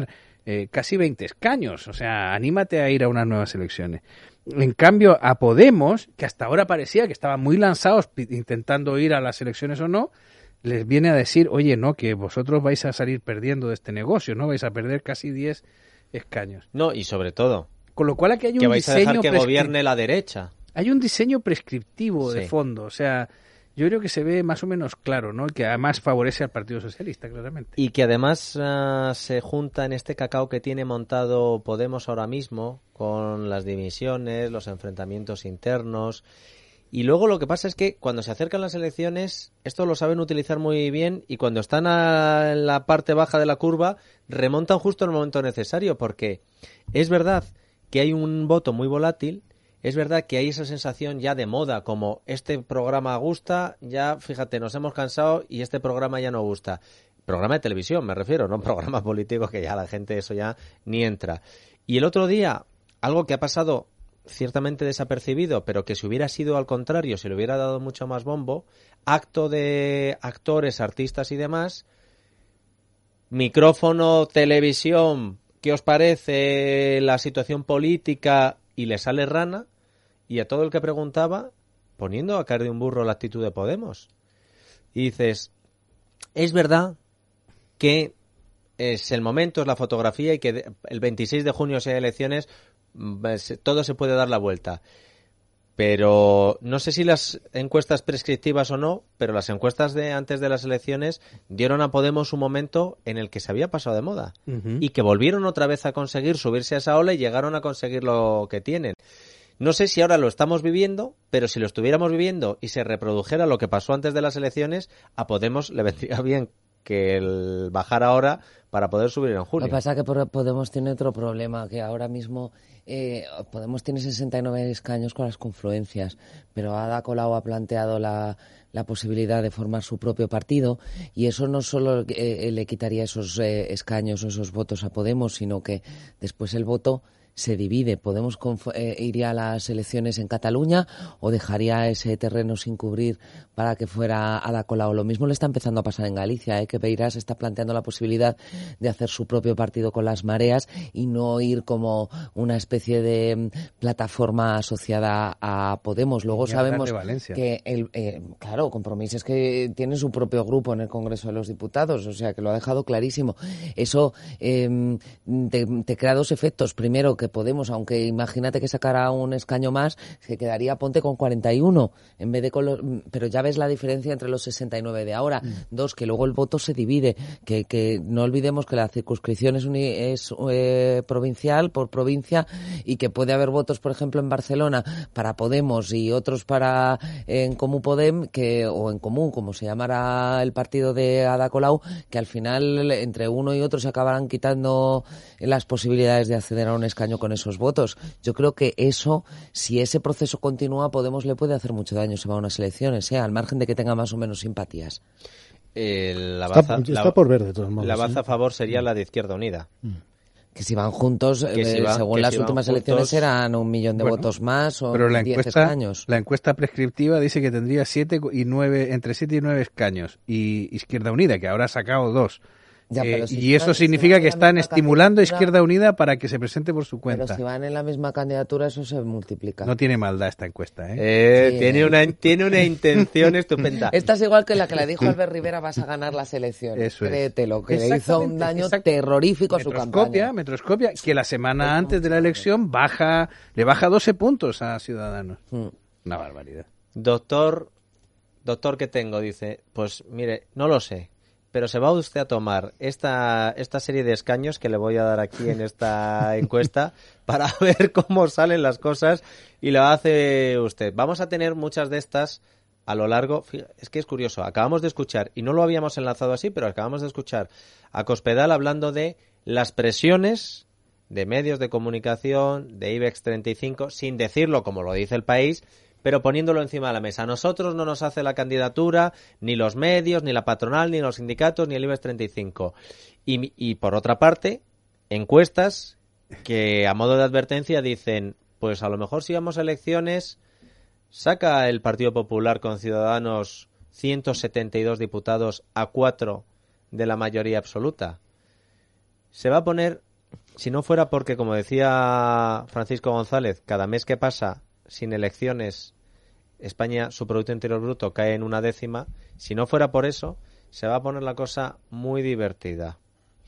eh, casi veinte escaños. O sea, anímate a ir a unas nuevas elecciones. En cambio, a Podemos, que hasta ahora parecía que estaban muy lanzados intentando ir a las elecciones o no, les viene a decir, oye, no, que vosotros vais a salir perdiendo de este negocio, ¿no? Vais a perder casi diez escaños.
No, y sobre todo,
con lo cual aquí hay un
que vais a
diseño
dejar que
prescrip-
gobierne la derecha.
Hay un diseño prescriptivo de
Sí.
fondo, o sea, yo creo que se ve más o menos claro, ¿no? Que además favorece al Partido Socialista, claramente.
Y que además uh, se junta en este cacao que tiene montado Podemos ahora mismo, con las divisiones, los enfrentamientos internos. Y luego lo que pasa es que cuando se acercan las elecciones, esto lo saben utilizar muy bien, y cuando están a, en la parte baja de la curva, remontan justo en el momento necesario, porque es verdad que hay un voto muy volátil. Es verdad que hay esa sensación ya de moda, como este programa gusta, ya fíjate, nos hemos cansado y este programa ya no gusta. Programa de televisión me refiero, no un programa político, que ya la gente eso ya ni entra. Y el otro día, algo que ha pasado ciertamente desapercibido, pero que si hubiera sido al contrario, se le hubiera dado mucho más bombo, acto de actores, artistas y demás, micrófono, televisión, ¿qué os parece la situación política? Y le sale rana, y a todo el que preguntaba, poniendo a caer de un burro la actitud de Podemos. Y dices, es verdad que es el momento, es la fotografía, y que el veintiséis de junio, si hay elecciones, todo se puede dar la vuelta. Pero no sé si las encuestas prescriptivas o no, pero las encuestas de antes de las elecciones dieron a Podemos un momento en el que se había pasado de moda. Uh-huh. Y que volvieron otra vez a conseguir subirse a esa ola y llegaron a conseguir lo que tienen. No sé si ahora lo estamos viviendo, pero si lo estuviéramos viviendo y se reprodujera lo que pasó antes de las elecciones, a Podemos le vendría bien que el bajar ahora para poder subir en julio.
Lo que pasa es que Podemos tiene otro problema, que ahora mismo eh, Podemos tiene sesenta y nueve escaños con las confluencias, pero Ada Colau ha planteado la, la posibilidad de formar su propio partido, y eso no solo eh, le quitaría esos eh, escaños o esos votos a Podemos, sino que después el voto se divide. Podemos conf- eh, iría a las elecciones en Cataluña o dejaría ese terreno sin cubrir para que fuera Ada Colau. Lo mismo le está empezando a pasar en Galicia, ¿eh? Que Beirás está planteando la posibilidad de hacer su propio partido con las mareas y no ir como una especie de um, plataforma asociada a Podemos. Luego sabemos que el eh, claro, Compromís es que tiene su propio grupo en el Congreso de los Diputados, o sea que lo ha dejado clarísimo. Eso eh, te, te crea dos efectos. Primero, que Podemos, aunque imagínate que sacara un escaño más, se quedaría, ponte, con cuarenta y uno en vez de con los, pero ya ves la diferencia entre los sesenta y nueve de ahora. Mm. Dos, que luego el voto se divide, que, que no olvidemos que la circunscripción es, uni, es eh, provincial por provincia, y que puede haber votos, por ejemplo, en Barcelona para Podemos y otros para en Comú Podem, que, o en Común, como se llamara el partido de Ada Colau, que al final entre uno y otro se acabarán quitando las posibilidades de acceder a un escaño con esos votos. Yo creo que eso, si ese proceso continúa, Podemos le puede hacer mucho daño si va a unas elecciones, ¿eh? Al margen de que tenga más o menos simpatías.
Eh, la baza,
está,
la,
está por ver, de todos modos.
La baza
¿eh?
a favor sería la de Izquierda Unida. Mm.
Que si van juntos,
que si va,
según
que
las
si
últimas
juntos,
elecciones serán un millón de
bueno,
votos más o
pero la
diez
encuesta,
escaños.
La encuesta prescriptiva dice que tendría siete y nueve, entre siete y nueve escaños, y Izquierda Unida, que ahora ha sacado dos. Ya, eh, si y eso significa si que están estimulando a Izquierda Unida para que se presente por su cuenta.
Pero si van en la misma candidatura, eso se multiplica.
No tiene maldad esta encuesta, ¿eh?
eh
sí,
tiene,
eh.
una, tiene una intención estupenda.
Esta es igual que la que le dijo Albert Rivera, vas a ganar las elecciones.
Eso es.
Créetelo, que le hizo un daño terrorífico a su campaña.
Metroscopia, que la semana antes de la elección baja, le baja doce puntos a Ciudadanos. Hmm. Una barbaridad.
Doctor, doctor que tengo, dice, pues mire, no lo sé, pero se va usted a tomar esta, esta serie de escaños que le voy a dar aquí en esta encuesta para ver cómo salen las cosas, y lo hace usted. Vamos a tener muchas de estas a lo largo. Es que es curioso, acabamos de escuchar, y no lo habíamos enlazado así, pero acabamos de escuchar a Cospedal hablando de las presiones de medios de comunicación, de IBEX treinta y cinco, sin decirlo como lo dice El País, pero poniéndolo encima de la mesa. A nosotros no nos hace la candidatura ni los medios, ni la patronal, ni los sindicatos, ni el IBEX treinta y cinco. Y, y por otra parte, encuestas que a modo de advertencia dicen, pues a lo mejor si vamos a elecciones, saca el Partido Popular con Ciudadanos ciento setenta y dos diputados a cuatro de la mayoría absoluta. Se va a poner si no fuera porque, como decía Francisco González, cada mes que pasa sin elecciones, España, su Producto Interior Bruto cae en una décima, si no fuera por eso, se va a poner la cosa muy divertida.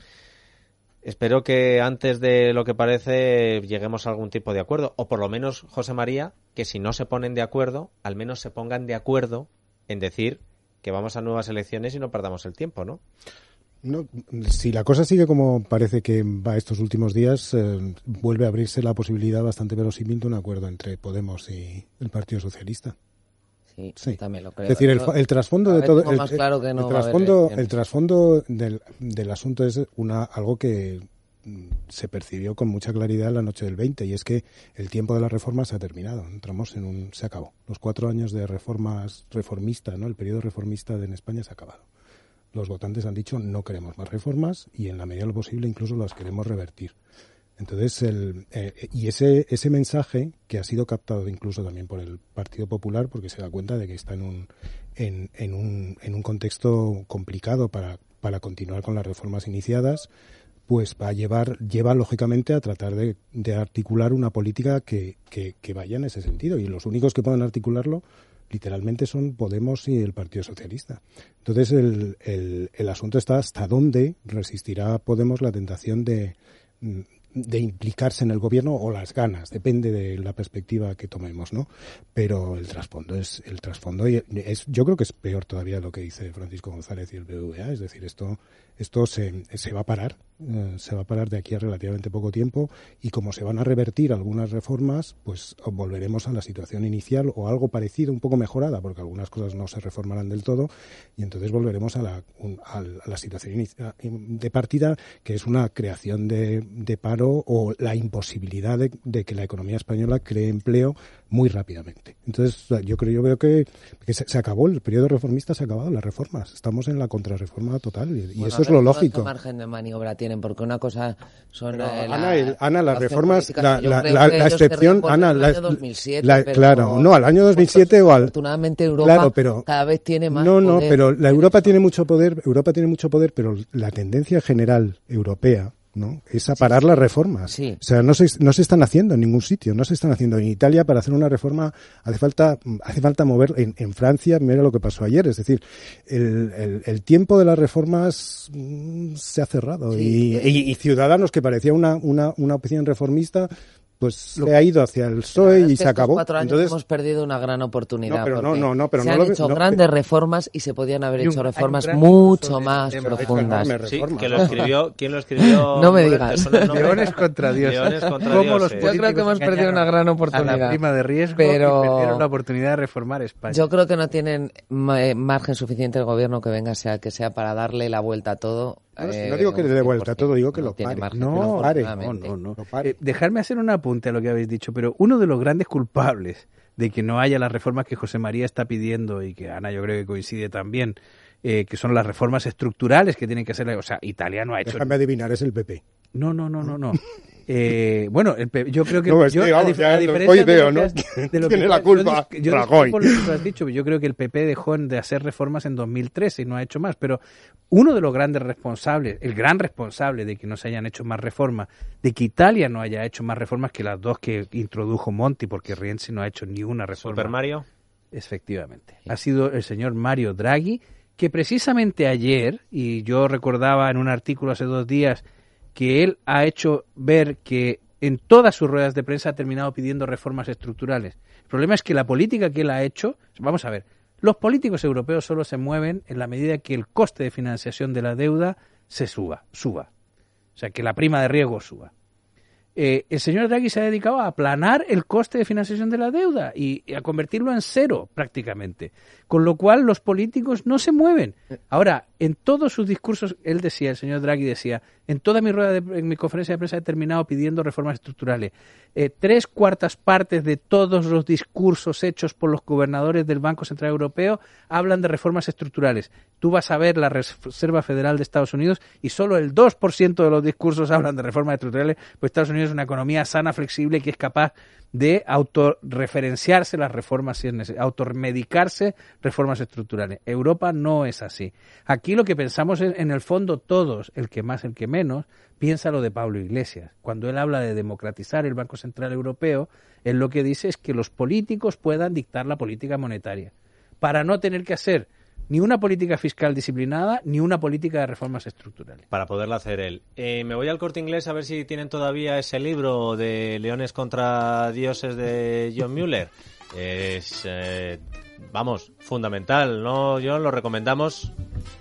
Espero que antes de lo que parece lleguemos a algún tipo de acuerdo, o por lo menos, José María, que si no se ponen de acuerdo, al menos se pongan de acuerdo en decir que vamos a nuevas elecciones y no perdamos el tiempo, ¿no?
No, si la cosa sigue como parece que va estos últimos días, eh, vuelve a abrirse la posibilidad bastante verosímil de un acuerdo entre Podemos y el Partido Socialista.
Sí,
Sí.
también lo creo.
Es decir, el, el trasfondo de todo, el,
más claro que no
el
va a haber
trasfondo,
elecciones.
el trasfondo del, del asunto es una algo que mm, se percibió con mucha claridad la noche del veinte, y es que el tiempo de la reforma se ha terminado. Entramos en un, se acabó. Los cuatro años de reformas reformista, ¿no? El periodo reformista de, en España se ha acabado. Los votantes han dicho no queremos más reformas y en la medida de lo posible incluso las queremos revertir. Entonces, el, eh, y ese ese mensaje, que ha sido captado incluso también por el Partido Popular, porque se da cuenta de que está en un en, en un en un contexto complicado para para continuar con las reformas iniciadas, pues va a llevar lleva lógicamente a tratar de, de articular una política que, que que vaya en ese sentido, y los únicos que pueden articularlo literalmente son Podemos y el Partido Socialista. Entonces, el el el asunto está hasta dónde resistirá Podemos la tentación de de implicarse en el gobierno, o las ganas, depende de la perspectiva que tomemos, ¿no? Pero el trasfondo es el trasfondo y es, yo creo que es peor todavía lo que dice Francisco González y el B B V A, es decir, esto esto se se va a parar, eh, se va a parar de aquí a relativamente poco tiempo, y como se van a revertir algunas reformas, pues volveremos a la situación inicial o algo parecido, un poco mejorada, porque algunas cosas no se reformarán del todo, y entonces volveremos a la un, a la situación inicia, de partida, que es una creación de, de paro o la imposibilidad de, de que la economía española cree empleo muy rápidamente. Entonces, yo creo yo veo que, que se, se acabó el periodo reformista, se ha acabado las reformas. Estamos en la contrarreforma total, y, y
bueno,
eso es lo lógico.
¿Qué margen de maniobra tienen? Porque una cosa son
Pero,
eh,
Ana,
la,
Ana, las reformas, la, la,
la,
la, la excepción, Ana, la,
año dos mil siete,
la,
pero
claro, no, al año dos mil siete o al...
Afortunadamente Europa
claro, pero,
cada vez tiene más
No, no,
poder.
pero la Europa tiene mucho poder, Europa tiene mucho poder, pero la tendencia general europea, ¿no?, es a parar sí, las reformas.
Sí.
O sea, no se, no se están haciendo en ningún sitio, no se están haciendo. En Italia, para hacer una reforma, hace falta, hace falta mover. En, en Francia, mira lo que pasó ayer. Es decir, el, el, el tiempo de las reformas mmm, se ha cerrado. Sí. Y, y, y Ciudadanos, que parecía una, una, una opción reformista, pues se ha ido hacia el P S O E y se acabó.
Cuatro años
Entonces
hemos perdido una gran oportunidad.
No, pero no, no, no, pero
se
no
han
lo,
hecho
no,
grandes
pero,
reformas y se podían haber hecho
un,
reformas
un
mucho más profundas.
Sí, que lo escribió, ¿quién lo escribió?
No me digas.
Leones contra Dioses.
Leones contra
¿Cómo
dioses.
los
Yo creo que hemos perdido una gran oportunidad.
A la prima de riesgo,
pero...
y perdieron la oportunidad de reformar España.
Yo creo que no tienen margen suficiente el gobierno que venga sea que sea para darle la vuelta a todo.
No,
eh,
no digo que le dé vuelta a todo, digo que
no
lo
tiene
pare.
margen,
No,
no,
pare.
no, no, no.
Lo pare.
Eh, dejarme hacer un apunte a lo que habéis dicho, pero uno de los grandes culpables de que no haya las reformas que José María está pidiendo, y que Ana yo creo que coincide también, eh, que son las reformas estructurales que tienen que hacer, o sea, Italia no ha hecho...
Déjame adivinar, es el P P.
No, no, no, no, no. Eh, bueno, el P P, yo creo que...
No, es
yo,
que, vamos,
a, dif
ya
a diferencia
hoy veo,
de
¿no?
lo que has, de lo
Tiene
que,
la culpa
yo, yo
Rajoy.
por lo que tú has dicho, yo creo que el P P dejó de hacer reformas en dos mil trece y no ha hecho más, pero uno de los grandes responsables, el gran responsable de que no se hayan hecho más reformas, de que Italia no haya hecho más reformas que las dos que introdujo Monti, porque Renzi no ha hecho ni una reforma.
¿Super Mario?
Efectivamente. Ha sido el señor Mario Draghi, que precisamente ayer, y yo recordaba en un artículo hace dos días, que él ha hecho ver que en todas sus ruedas de prensa ha terminado pidiendo reformas estructurales. El problema es que la política que él ha hecho, vamos a ver, los políticos europeos solo se mueven en la medida que el coste de financiación de la deuda se suba, suba. O sea, que la prima de riesgo suba. Eh, el señor Draghi se ha dedicado a aplanar el coste de financiación de la deuda y, y a convertirlo en cero prácticamente, con lo cual los políticos no se mueven. Ahora, en todos sus discursos, él decía, el señor Draghi decía, en toda mi rueda, de, en mi conferencia de prensa he terminado pidiendo reformas estructurales. Eh, tres cuartas partes de todos los discursos hechos por los gobernadores del Banco Central Europeo hablan de reformas estructurales. Tú vas a ver la Reserva Federal de Estados Unidos y solo el dos por ciento de los discursos hablan de reformas estructurales, pues Estados Unidos es una economía sana, flexible, que es capaz de autorreferenciarse las reformas si es necesario, automedicarse reformas estructurales. Europa no es así. Aquí lo que pensamos es, en el fondo todos, el que más, el que menos, piensa lo de Pablo Iglesias. Cuando él habla de democratizar el Banco Central Europeo, él lo que dice es que los políticos puedan dictar la política monetaria, para no tener que hacer ni una política fiscal disciplinada, ni una política de reformas estructurales.
Para poderla hacer él. Eh, me voy al Corte Inglés a ver si tienen todavía ese libro de Leones contra Dioses de John Mueller. Es, eh, vamos, fundamental, ¿no, John? Lo recomendamos.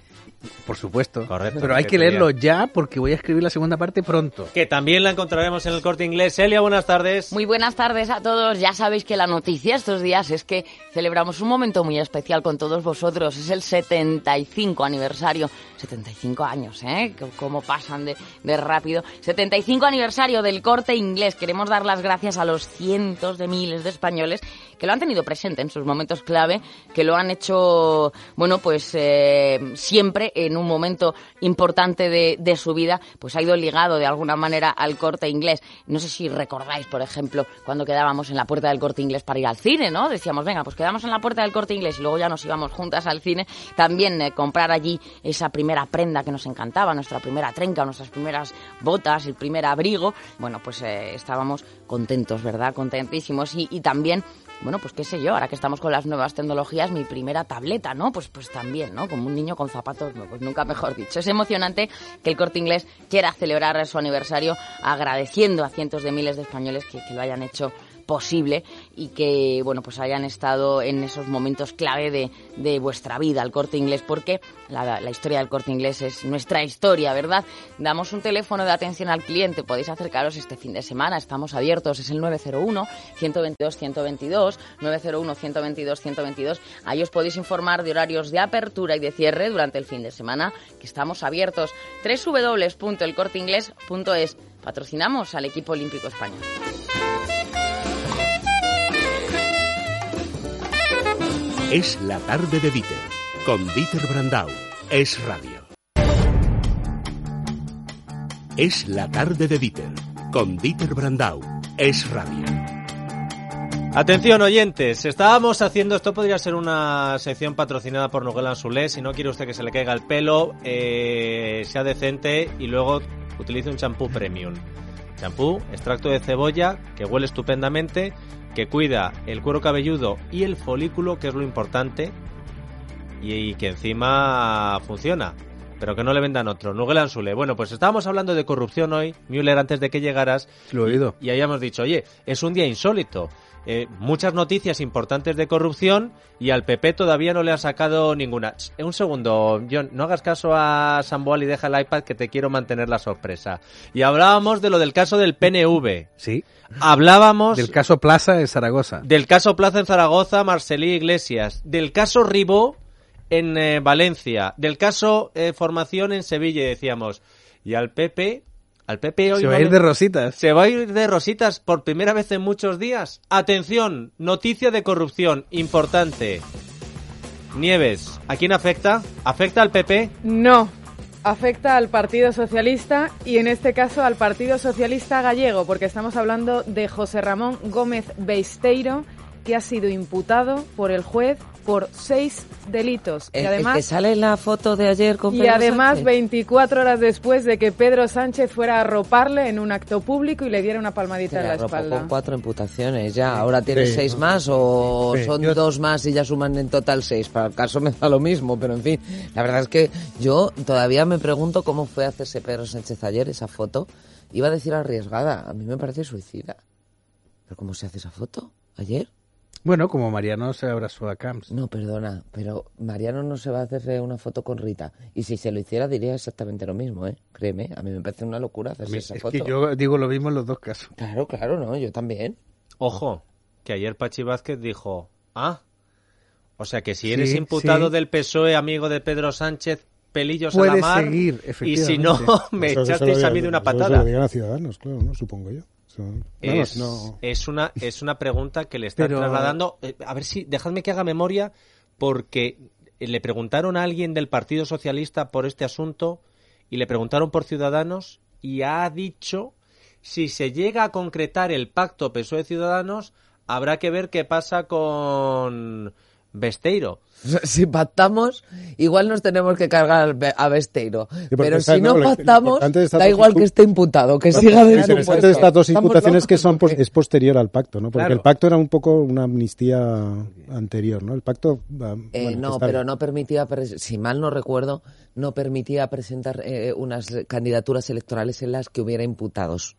Por supuesto.
Correcto.
Pero hay que leerlo ya porque voy a escribir la segunda parte pronto.
Que también la encontraremos en el Corte Inglés. Elia, buenas tardes.
Muy buenas tardes a todos. Ya sabéis que la noticia estos días es que celebramos un momento muy especial con todos vosotros. Es el setenta y cinco aniversario. setenta y cinco años, ¿eh? Cómo pasan de, de rápido. setenta y cinco aniversario del Corte Inglés. Queremos dar las gracias a los cientos de miles de españoles que lo han tenido presente en sus momentos clave, que lo han hecho, bueno, pues eh, siempre en un momento importante de, de su vida, pues ha ido ligado de alguna manera al Corte Inglés. No sé si recordáis, por ejemplo, cuando quedábamos en la puerta del Corte Inglés para ir al cine, ¿no? Decíamos, venga, pues quedamos en la puerta del Corte Inglés y luego ya nos íbamos juntas al cine. También eh, comprar allí esa primera prenda que nos encantaba, nuestra primera trenca, nuestras primeras botas, el primer abrigo. Bueno, pues eh, estábamos contentos, ¿verdad? Contentísimos. Y, y también, bueno, pues qué sé yo, ahora que estamos con las nuevas tecnologías, mi primera tableta, ¿no? Pues pues también, ¿no? Como un niño con zapatos, pues nunca mejor dicho. Es emocionante que el Corte Inglés quiera celebrar su aniversario agradeciendo a cientos de miles de españoles que, que lo hayan hecho posible y que, bueno, pues hayan estado en esos momentos clave de, de vuestra vida, el Corte Inglés, porque la, la historia del Corte Inglés es nuestra historia, ¿verdad? Damos un teléfono de atención al cliente, podéis acercaros este fin de semana, estamos abiertos, es el nueve cero uno, ciento veintidós, ciento veintidós, nueve cero uno, ciento veintidós, ciento veintidós. Ahí os podéis informar de horarios de apertura y de cierre durante el fin de semana, que estamos abiertos. doble u doble u doble u punto el corte inglés punto es. Patrocinamos al equipo olímpico español.
Es la tarde de Dieter, con Dieter Brandau. Es radio. Es la tarde de Dieter, con Dieter Brandau. Es radio.
Atención, oyentes, estábamos haciendo, esto podría ser una sección patrocinada por Noguel Anzulé, si no quiere usted que se le caiga el pelo, eh, sea decente y luego utilice un champú premium. Champú, extracto de cebolla, que huele estupendamente, que cuida el cuero cabelludo y el folículo, que es lo importante, y, y que encima funciona, pero que no le vendan otro. Noguel Anzulé. Bueno, pues estábamos hablando de corrupción hoy, Müller, antes de que llegaras.
Lo he oído.
Y, y habíamos dicho, oye, es un día insólito. Eh, muchas noticias importantes de corrupción y al P P todavía no le ha sacado ninguna. Ch, un segundo, John, no hagas caso a Samboal y deja el iPad, que te quiero mantener la sorpresa. Y hablábamos de lo del caso del P N V.
Sí.
Hablábamos
del caso Plaza en Zaragoza.
Del caso Plaza en Zaragoza, Marcelí Iglesias. Del caso Ribó en eh, Valencia. Del caso eh, Formación en Sevilla, decíamos. Y al P P... Al P P hoy
se va a ir de rositas.
Se va a ir de rositas por primera vez en muchos días. Atención, noticia de corrupción importante. Nieves, ¿a quién afecta? ¿Afecta al P P?
No, afecta al Partido Socialista y en este caso al Partido Socialista gallego, porque estamos hablando de José Ramón Gómez Besteiro, que ha sido imputado por el juez por seis delitos.
El,
y además,
el que sale en la foto de ayer con
Y
Pedro
además
Sánchez.
veinticuatro horas después de que Pedro Sánchez fuera a arroparle en un acto público y le diera una palmadita
Se
en
le
la
arropó
espalda.
con cuatro imputaciones ya. Ahora tiene
Sí,
seis
no,
más o
sí,
son
yo-
dos más y ya suman en total seis. Para el caso me da lo mismo, pero en fin. La verdad es que yo todavía me pregunto cómo fue a hacerse Pedro Sánchez ayer esa foto. Iba a decir arriesgada. A mí me parece suicida. ¿Pero cómo se hace esa foto? ¿Ayer?
Bueno, como Mariano se abrazó a Camps.
No, perdona, pero Mariano no se va a hacer una foto con Rita. Y si se lo hiciera diría exactamente lo mismo, ¿eh? Créeme, a mí me parece una locura hacerse esa
Es
foto.
que yo digo lo mismo en los dos casos.
Claro, claro, no, yo también.
Ojo, que ayer Pachi Vázquez dijo, ah, o sea que si eres
Sí,
imputado
sí.
del P S O E, amigo de Pedro Sánchez, pelillos a
Puedes
la mar,
seguir,
y si no,
efectivamente.
me
Eso que se
echasteis
lo
a mí
digan-
de una
eso que Se
patada.
lo digan a Ciudadanos, claro, ¿no? Supongo yo. Eso- vamos,
Es,
no-
es una es una pregunta que le está
Pero-
trasladando. eh, A ver si, dejadme que haga memoria, porque le preguntaron a alguien del Partido Socialista por este asunto y le preguntaron por Ciudadanos y ha dicho Si se llega a concretar el pacto P S O E-Ciudadanos, habrá que ver qué pasa con Besteiro.
Si pactamos, igual nos tenemos que cargar a Besteiro.
Sí,
pero
está,
si no,
no
pactamos, da igual que esté imputado, que
no,
siga de su
interesante
puesto.
de estas dos imputaciones que son
porque...
es posterior al pacto, ¿no? Porque
Claro.
el pacto era un poco una amnistía anterior, ¿no? El pacto... Uh,
Eh,
bueno,
no,
está
pero
bien.
no permitía, si mal no recuerdo, no permitía presentar eh, unas candidaturas electorales en las que hubiera imputados.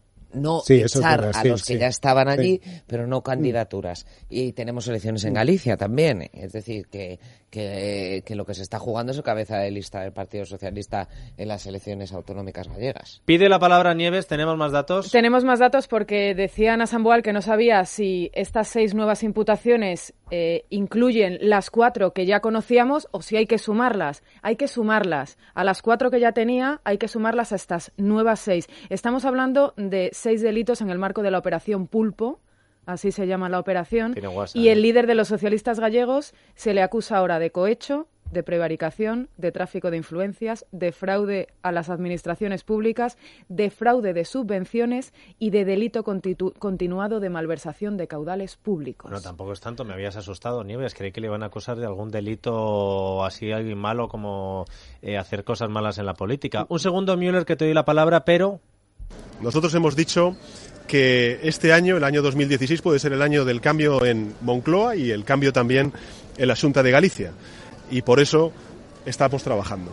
No
Sí, eso es
echar
verdad,
a
sí,
los que
sí.
ya estaban allí,
Sí.
pero no candidaturas. Y tenemos elecciones en Galicia también. Es decir, que, que, que lo que se está jugando es el cabeza de lista del Partido Socialista en las elecciones autonómicas gallegas.
Pide la palabra Nieves, ¿tenemos más datos?
Tenemos más datos porque decía Ana Samboal que no sabía si estas seis nuevas imputaciones eh, incluyen las cuatro que ya conocíamos o si hay que sumarlas. Hay que sumarlas. A las cuatro que ya tenía hay que sumarlas a estas nuevas seis. Estamos hablando de seis delitos en el marco de la Operación Pulpo, así se llama la operación,
Tiene WhatsApp,
y el
¿eh?
líder de los socialistas gallegos se le acusa ahora de cohecho, de prevaricación, de tráfico de influencias, de fraude a las administraciones públicas, de fraude de subvenciones y de delito continu- continuado de malversación de caudales públicos.
Bueno, tampoco es tanto, me habías asustado, Nieves. Creí que le iban a acusar de algún delito así, alguien malo, como eh, hacer cosas malas en la política. Un segundo, Müller, que te doy la palabra, pero...
Nosotros hemos dicho que este año, el año dos mil dieciséis, puede ser el año del cambio en Moncloa y el cambio también en la Xunta de Galicia. Y por eso estamos trabajando.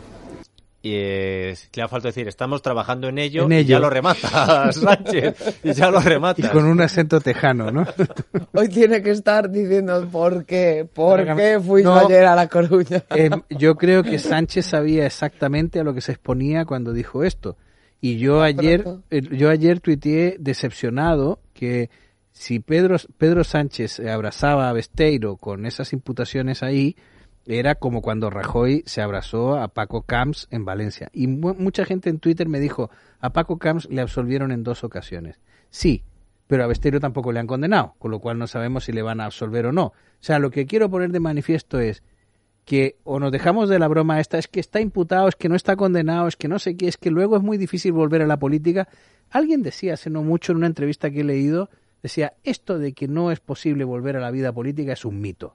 Y eh, le ha falta decir, estamos trabajando en ello,
En
y
ello.
ya lo remata Sánchez, y ya lo remata.
Y con un acento tejano, ¿no?
Hoy tiene que estar diciendo por qué, por
Oigan,
qué fuiste
no.
ayer a La Coruña.
Eh, yo creo que Sánchez sabía exactamente a lo que se exponía cuando dijo esto. Y yo ayer, eh, yo ayer tuiteé decepcionado que si Pedro, Pedro Sánchez abrazaba a Besteiro con esas imputaciones ahí, era como cuando Rajoy se abrazó a Paco Camps en Valencia. Y mu- mucha gente en Twitter me dijo, a Paco Camps le absolvieron en dos ocasiones. Sí, pero a Besteiro tampoco le han condenado, con lo cual no sabemos si le van a absolver o no. O sea, lo que quiero poner de manifiesto es que o nos dejamos de la broma esta, es que está imputado, es que no está condenado, es que no sé qué, es que luego es muy difícil volver a la política. Alguien decía hace no mucho en una entrevista que he leído, decía, esto de que no es posible volver a la vida política es un mito.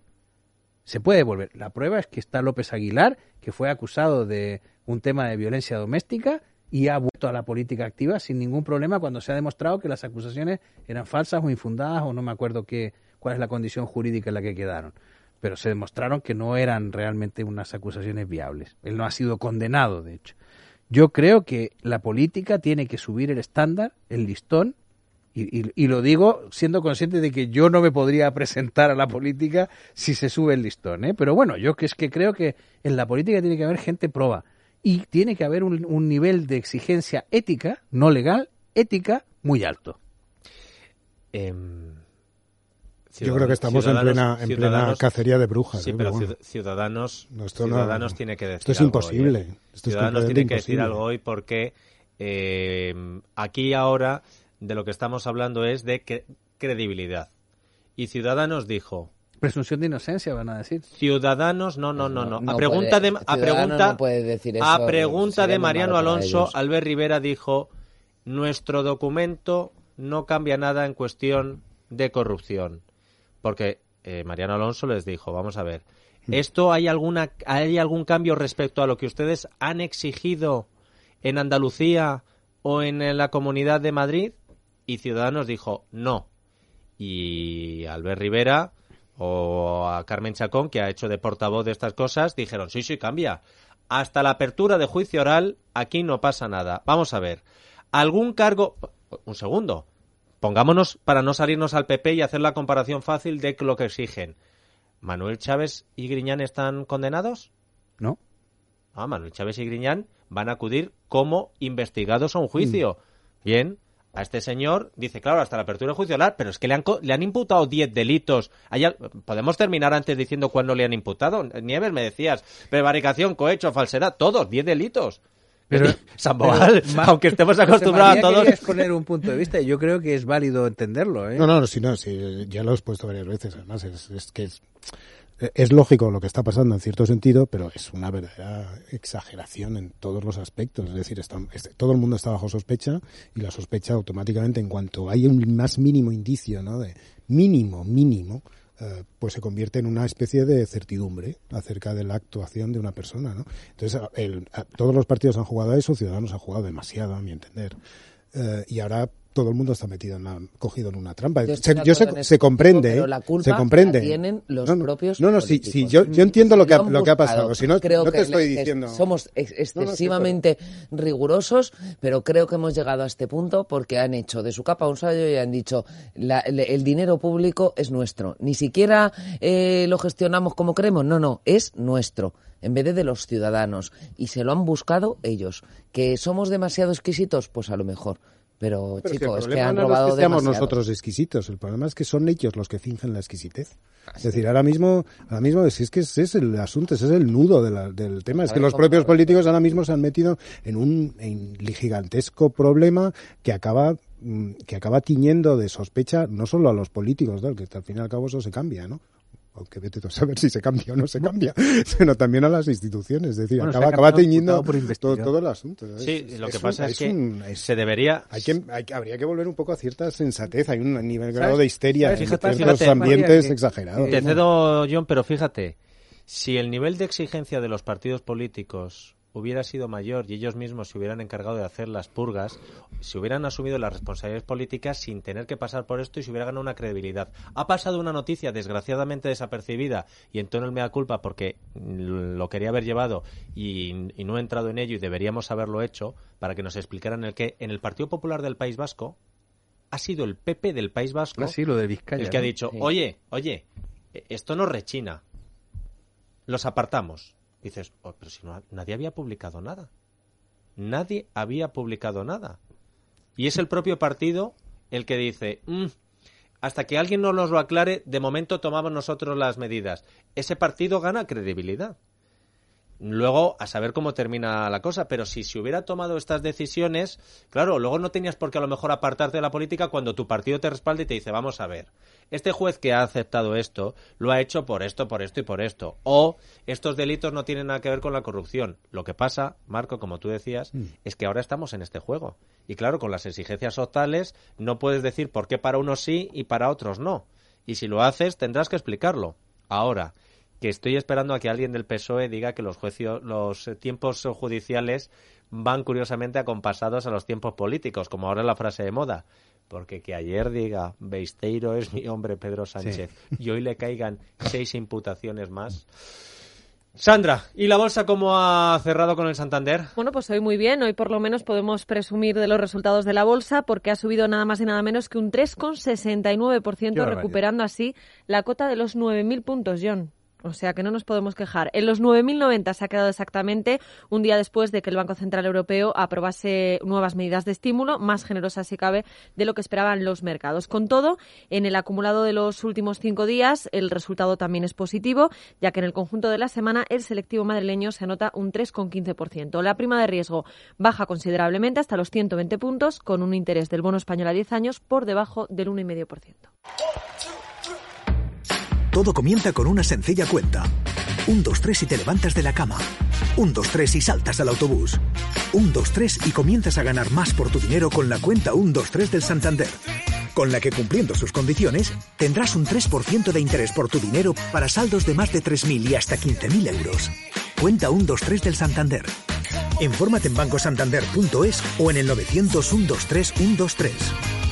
Se puede volver. La prueba es que está López Aguilar, que fue acusado de un tema de violencia doméstica y ha vuelto a la política activa sin ningún problema cuando se ha demostrado que las acusaciones eran falsas o infundadas o no me acuerdo qué, cuál es la condición jurídica en la que quedaron. Pero se demostraron que no eran realmente unas acusaciones viables. Él no ha sido condenado, de hecho. Yo creo que la política tiene que subir el estándar, el listón, y, y, y lo digo siendo consciente de que yo no me podría presentar a la política si se sube el listón, ¿eh? Pero bueno, yo que es que creo que en la política tiene que haber gente proba y tiene que haber un, un nivel de exigencia ética, no legal, ética, muy alto.
Eh,
Yo creo que estamos en plena, en plena cacería de brujas.
Sí,
¿eh?
pero
bueno.
Ciudadanos,
No, esto
Ciudadanos
no-
tiene que decir
esto es
algo
imposible.
hoy, ¿eh?
Esto es
Ciudadanos
completamente
tiene que decir
imposible.
algo hoy porque eh, aquí ahora de lo que estamos hablando es de cre- credibilidad. Y Ciudadanos dijo...
Presunción de inocencia, van a decir.
Ciudadanos, no, no, no, no.
No
a pregunta
puede-
de, a
Ciudadanos
pregunta,
no puede decir eso,
a pregunta
sería
de
muy
Mariano
malo para
Alonso,
ellos.
Albert Rivera dijo, nuestro documento no cambia nada en cuestión de corrupción. Porque eh, Mariano Alonso les dijo, vamos a ver, ¿esto hay alguna hay algún cambio respecto a lo que ustedes han exigido en Andalucía o en la Comunidad de Madrid? Y Ciudadanos dijo, no. Y Albert Rivera o a Carmen Chacón, que ha hecho de portavoz de estas cosas, dijeron, sí, sí, cambia. Hasta la apertura de juicio oral, aquí no pasa nada. Vamos a ver, ¿algún cargo...? Un segundo. Pongámonos, para no salirnos al P P y hacer la comparación fácil de lo que exigen. ¿Manuel Chávez y Griñán están condenados?
¿No?
Ah, Manuel Chávez y Griñán van a acudir como investigados a un juicio. Mm. Bien, a este señor, dice, claro, hasta la apertura del juicio oral, pero es que le han, le han imputado diez delitos. Hay, ¿podemos terminar antes diciendo cuándo le han imputado? Nieves, me decías, prevaricación, cohecho, falsedad, todos, diez delitos.
Pero,
Samboal,
pero,
aunque estemos acostumbrados a todos...
Quería exponer un punto de vista y yo creo que es válido entenderlo, ¿eh?
No, no, si no, si ya lo he expuesto varias veces, además, es, es que es... es lógico lo que está pasando en cierto sentido, pero es una verdadera exageración en todos los aspectos. Es decir, está, este, todo el mundo está bajo sospecha y la sospecha automáticamente, en cuanto hay un más mínimo indicio, ¿no? De mínimo, mínimo, eh, pues se convierte en una especie de certidumbre acerca de la actuación de una persona, ¿no? Entonces, el, a, todos los partidos han jugado a eso, Ciudadanos ha jugado demasiado, a mi entender. Eh, y ahora todo el mundo está metido en una, cogido en una trampa. Yo, se, yo se, se comprende,
pero la culpa
se comprende.
La tienen los
no, no,
propios
No, no, sí, sí, yo, yo entiendo lo que, ha, lo que ha pasado. Si no,
creo
no te
que
estoy
le,
diciendo.
Somos ex excesivamente no, no, rigurosos, pero creo que hemos llegado a este punto porque han hecho de su capa un sallo y han dicho la, el, el dinero público es nuestro. Ni siquiera eh, lo gestionamos como queremos. No, no, es nuestro, en vez de de los ciudadanos. Y se lo han buscado ellos. ¿Que somos demasiado exquisitos? Pues a lo mejor. Pero, Pero chicos, si es que han
no
robado
es que seamos
demasiado.
Nosotros exquisitos, el problema es que son ellos los que fingen la exquisitez. Es decir, ahora mismo, ahora mismo es, es que ese es el asunto, ese es el nudo de la, del tema. Es que los propios políticos ahora mismo se han metido en un en gigantesco problema que acaba que acaba tiñendo de sospecha no solo a los políticos, ¿no? Que al fin y al cabo eso se cambia, ¿no? Aunque vete tú a saber si se cambia o no se cambia, sino también a las instituciones. Es decir, bueno, acaba, acaba teñiendo todo, todo el asunto.
Sí,
es,
lo que
es
pasa
un,
es que
un, es,
se debería...
Hay que, hay, habría que volver un poco a cierta sensatez. Hay un nivel grado de histeria en
fíjate,
ciertos
fíjate,
ambientes
que,
exagerados.
Te cedo, John, pero fíjate, si el nivel de exigencia de los partidos políticos hubiera sido mayor y ellos mismos se hubieran encargado de hacer las purgas, se hubieran asumido las responsabilidades políticas sin tener que pasar por esto y se hubiera ganado una credibilidad. Ha pasado una noticia desgraciadamente desapercibida y en tono el mea culpa porque lo quería haber llevado y, y no he entrado en ello y deberíamos haberlo hecho para que nos explicaran el que en el Partido Popular del País Vasco ha sido el P P del País Vasco
ah, sí, lo de Vizcaya,
el que
¿no?
ha dicho,
sí.
oye, oye, esto nos rechina, los apartamos. Dices, oh, pero si no, nadie había publicado nada. Nadie había publicado nada. Y es el propio partido el que dice, mmm, hasta que alguien no nos lo aclare, de momento tomamos nosotros las medidas. Ese partido gana credibilidad. Luego, a saber cómo termina la cosa, pero si se hubiera tomado estas decisiones, claro, luego no tenías por qué a lo mejor apartarte de la política cuando tu partido te respalda y te dice, vamos a ver, este juez que ha aceptado esto, lo ha hecho por esto, por esto y por esto. O estos delitos no tienen nada que ver con la corrupción. Lo que pasa, Marco, como tú decías, mm. es que ahora estamos en este juego. Y claro, con las exigencias totales no puedes decir por qué para unos sí y para otros no. Y si lo haces, tendrás que explicarlo. Ahora, que estoy esperando a que alguien del P S O E diga que los, juecio, los tiempos judiciales van curiosamente acompasados a los tiempos políticos, como ahora es la frase de moda. Porque que ayer diga Besteiro es mi hombre Pedro Sánchez sí. y hoy le caigan seis imputaciones más. Sandra, ¿y la bolsa cómo ha cerrado con el Santander?
Bueno, pues hoy muy bien. Hoy por lo menos podemos presumir de los resultados de la bolsa porque ha subido nada más y nada menos que un tres coma sesenta y nueve por ciento, recuperando así la cota de los nueve mil puntos, John. O sea que no nos podemos quejar. En los nueve mil noventa se ha quedado exactamente un día después de que el Banco Central Europeo aprobase nuevas medidas de estímulo, más generosas si cabe, de lo que esperaban los mercados. Con todo, en el acumulado de los últimos cinco días, el resultado también es positivo, ya que en el conjunto de la semana el selectivo madrileño se anota un tres coma quince por ciento. La prima de riesgo baja considerablemente hasta los ciento veinte puntos, con un interés del bono español a diez años por debajo del uno coma cinco por ciento.
Todo comienza con una sencilla cuenta. Un, dos, tres y te levantas de la cama. Un, dos, tres y saltas al autobús. Un, dos, tres y comienzas a ganar más por tu dinero con la cuenta uno, dos, tres del Santander. Con la que, cumpliendo sus condiciones, tendrás un tres por ciento de interés por tu dinero para saldos de más de tres mil y hasta quince mil euros. Cuenta uno, dos, tres del Santander. Infórmate en banco santander punto es o en el novecientos uno, dos, tres, uno, dos, tres.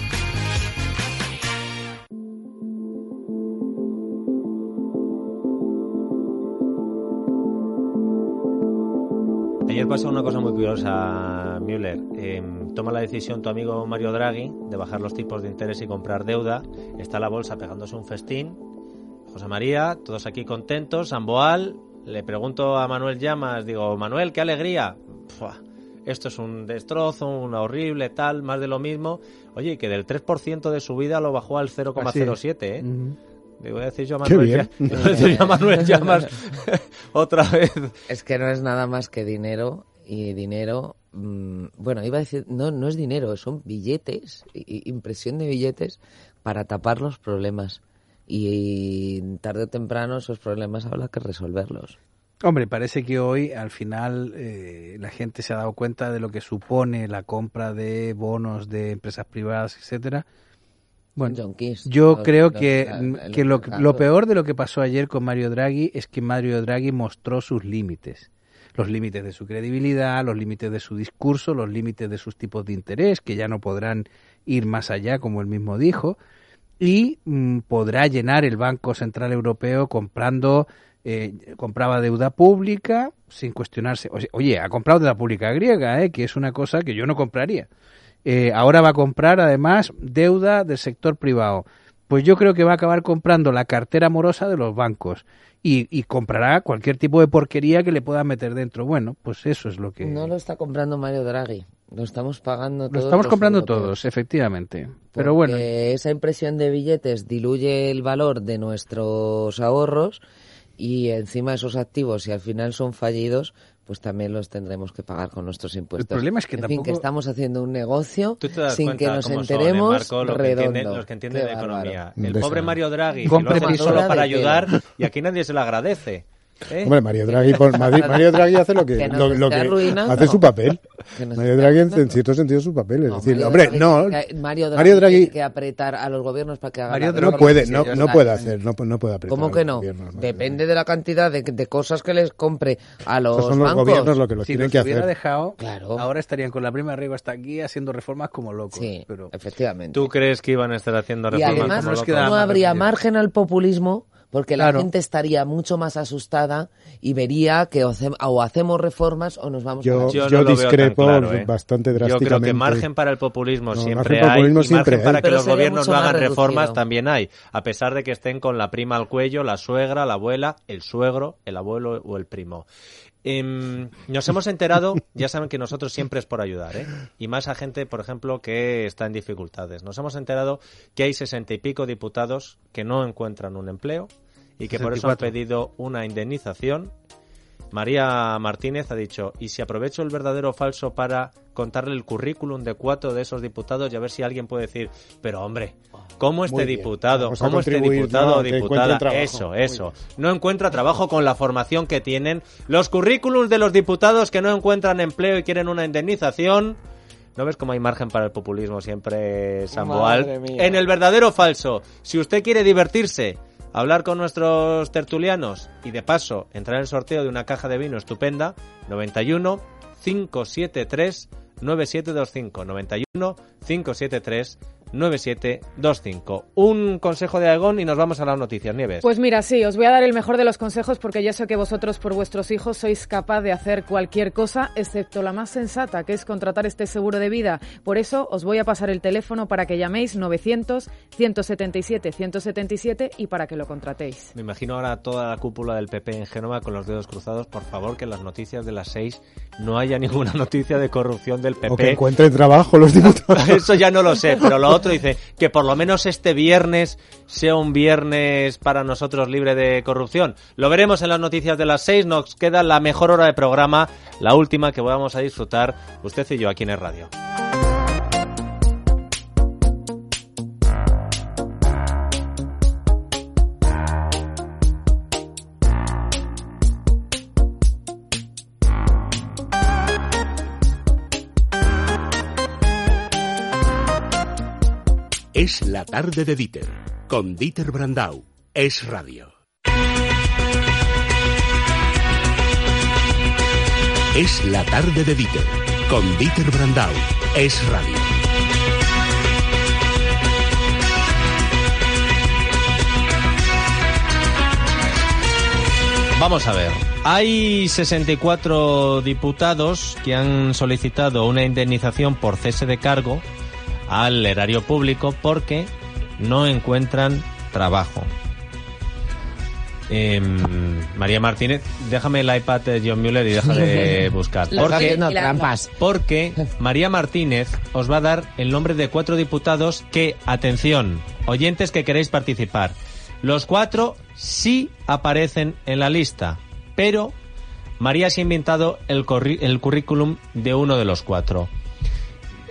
Ayer pasó una cosa muy curiosa, Müller. Eh, toma la decisión tu amigo Mario Draghi de bajar los tipos de interés y comprar deuda. Está la bolsa pegándose un festín. José María, todos aquí contentos. Samboal, le pregunto a Manuel Llamas, digo, Manuel, qué alegría. Pua, esto es un destrozo, una horrible, tal, más de lo mismo. Oye, que del tres por ciento de subida lo bajó al cero coma cero siete, ¿eh? Uh-huh. Le voy a decir yo a Manuel, ya, le voy a decir yo a Manuel Llamas otra vez.
Es que no es nada más que dinero y dinero, mmm, bueno, iba a decir, no, no es dinero, son billetes, impresión de billetes para tapar los problemas. y tarde o temprano esos problemas habrá que resolverlos.
Hombre, parece que hoy al final eh, la gente se ha dado cuenta de lo que supone la compra de bonos de empresas privadas, etcétera. Bueno,
Junkies,
yo
los,
creo
los,
que,
la,
que lo, lo peor de lo que pasó ayer con Mario Draghi es que Mario Draghi mostró sus límites. Los límites de su credibilidad, los límites de su discurso, los límites de sus tipos de interés, que ya no podrán ir más allá, como él mismo dijo, y mmm, podrá llenar el Banco Central Europeo comprando, eh, compraba deuda pública sin cuestionarse. Oye, oye, ha comprado deuda pública griega, eh, que es una cosa que yo no compraría. Eh, ahora va a comprar, además, deuda del sector privado. Pues yo creo que va a acabar comprando la cartera morosa de los bancos y, y comprará cualquier tipo de porquería que le pueda meter dentro. Bueno, pues eso es lo que...
No lo está comprando Mario Draghi, lo estamos pagando todos.
Lo estamos comprando
europeos.
todos, efectivamente.
Porque
pero bueno,
esa impresión de billetes diluye el valor de nuestros ahorros y encima esos activos, si al final son fallidos, pues también los tendremos que pagar con nuestros impuestos.
El problema es que
en
tampoco...
fin, que estamos haciendo un negocio sin que nos
cómo
enteremos
son, eh, Marco, lo
redondo.
Que entienden, los que entienden
Qué
de economía.
bárbaro.
El
De
pobre
esa.
Mario Draghi, que
Compre
lo hace
pistola
solo para
de
ayudar
tela.
y aquí nadie se lo agradece. ¿Eh?
Hombre, Mario Draghi, por, Mario, Mario Draghi hace lo que,
Que nos
lo, lo
esté
que
arruinando.
hace su papel.
Que nos
Mario
esté
Draghi, en,
arruinando.
en cierto sentido, su papel. Es
No,
decir,
Mario
hombre,
Draghi
no.
tiene que- Mario Draghi,
Mario Draghi
tiene que apretar a los gobiernos para que hagan
Mario
la
Draghi
no
reforma
puede, no,
necesarias.
no puede hacer, no, no puede apretar.
¿Cómo
a
que
los
no?
gobiernos,
Depende de la cantidad de, de cosas que les compre a los
Esos son los
bancos.
gobiernos lo que lo
si
tienen
los
que
hubiera
hacer.
dejado,
Claro.
ahora estarían con la prima arriba hasta aquí haciendo reformas como locos.
Sí,
pero...
efectivamente.
¿Tú crees que iban a estar haciendo
Y
reformas
además
como
nos
locos?
queda
no
más
habría
remedio.
margen al populismo porque la
Claro.
gente estaría mucho más asustada y vería que o, hace- o hacemos reformas o nos vamos a
Yo,
la...
Yo
yo
no lo veo tan
discrepo
claro, ¿eh?
bastante
Yo
drásticamente.
creo que margen para el populismo
No,
siempre
margen para el populismo
hay y
siempre
margen para
hay.
que
Pero
los
sería
gobiernos
mucho
no
más
hagan reformas
reducido.
también hay, a pesar de que estén con la prima al cuello, la suegra, la abuela, el suegro, el abuelo o el primo. Eh, nos hemos enterado, ya saben que nosotros siempre es por ayudar, ¿eh? Y más a gente, por ejemplo, que está en dificultades. Nos hemos enterado que hay sesenta y pico diputados que no encuentran un empleo y que por eso han
sesenta y cuatro.
pedido una indemnización. María Martínez ha dicho, ¿y si aprovecho el verdadero o falso para contarle el currículum de cuatro de esos diputados y a ver si alguien puede decir, pero hombre, ¿cómo este
Muy bien.
diputado,
Vamos a
cómo este
contribuir,
diputado
¿no?
o
que
diputada,
encuentren trabajo.
eso,
Muy
eso, no encuentra trabajo con la formación que tienen, los currículums de los diputados que no encuentran empleo y quieren una indemnización? ¿No ves cómo hay margen para el populismo siempre, Samboal?
Madre mía.
En el verdadero o falso, si usted quiere divertirse, hablar con nuestros tertulianos y de paso entrar en el sorteo de una caja de vino estupenda, noventa y uno, cinco siete tres, nueve siete dos cinco, noventa y uno, cinco siete tres, nueve siete dos cinco. Un consejo de Aegon y nos vamos a las noticias, Nieves.
Pues mira, sí, os voy a dar el mejor de los consejos porque yo sé que vosotros por vuestros hijos sois capaz de hacer cualquier cosa, excepto la más sensata, que es contratar este seguro de vida. Por eso os voy a pasar el teléfono para que llaméis novecientos, ciento setenta y siete, ciento setenta y siete y para que lo contratéis.
Me imagino ahora toda la cúpula del P P en Génova con los dedos cruzados. Por favor, que en las noticias de las seis no haya ninguna noticia de corrupción del P P.
O que encuentren trabajo los diputados.
Eso ya no lo sé, pero lo otro dice que por lo menos este viernes sea un viernes para nosotros libre de corrupción. Lo veremos en las noticias de las seis. Nos queda la mejor hora de programa, la última que vamos a disfrutar usted y yo aquí en el radio.
Es la tarde de Dieter, con Dieter Brandau. Es radio. Es la tarde de Dieter, con Dieter Brandau. Es radio.
Vamos a ver. Hay sesenta y cuatro diputados que han solicitado una indemnización por cese de cargo al erario público porque no encuentran trabajo. Eh, María Martínez, déjame el iPad de John Mueller y deja de buscar.
Lo está
Porque,
haciendo trampas.
porque María Martínez os va a dar el nombre de cuatro diputados que, atención, oyentes que queréis participar, los cuatro sí aparecen en la lista, pero María se ha inventado el, corri- el currículum de uno de los cuatro.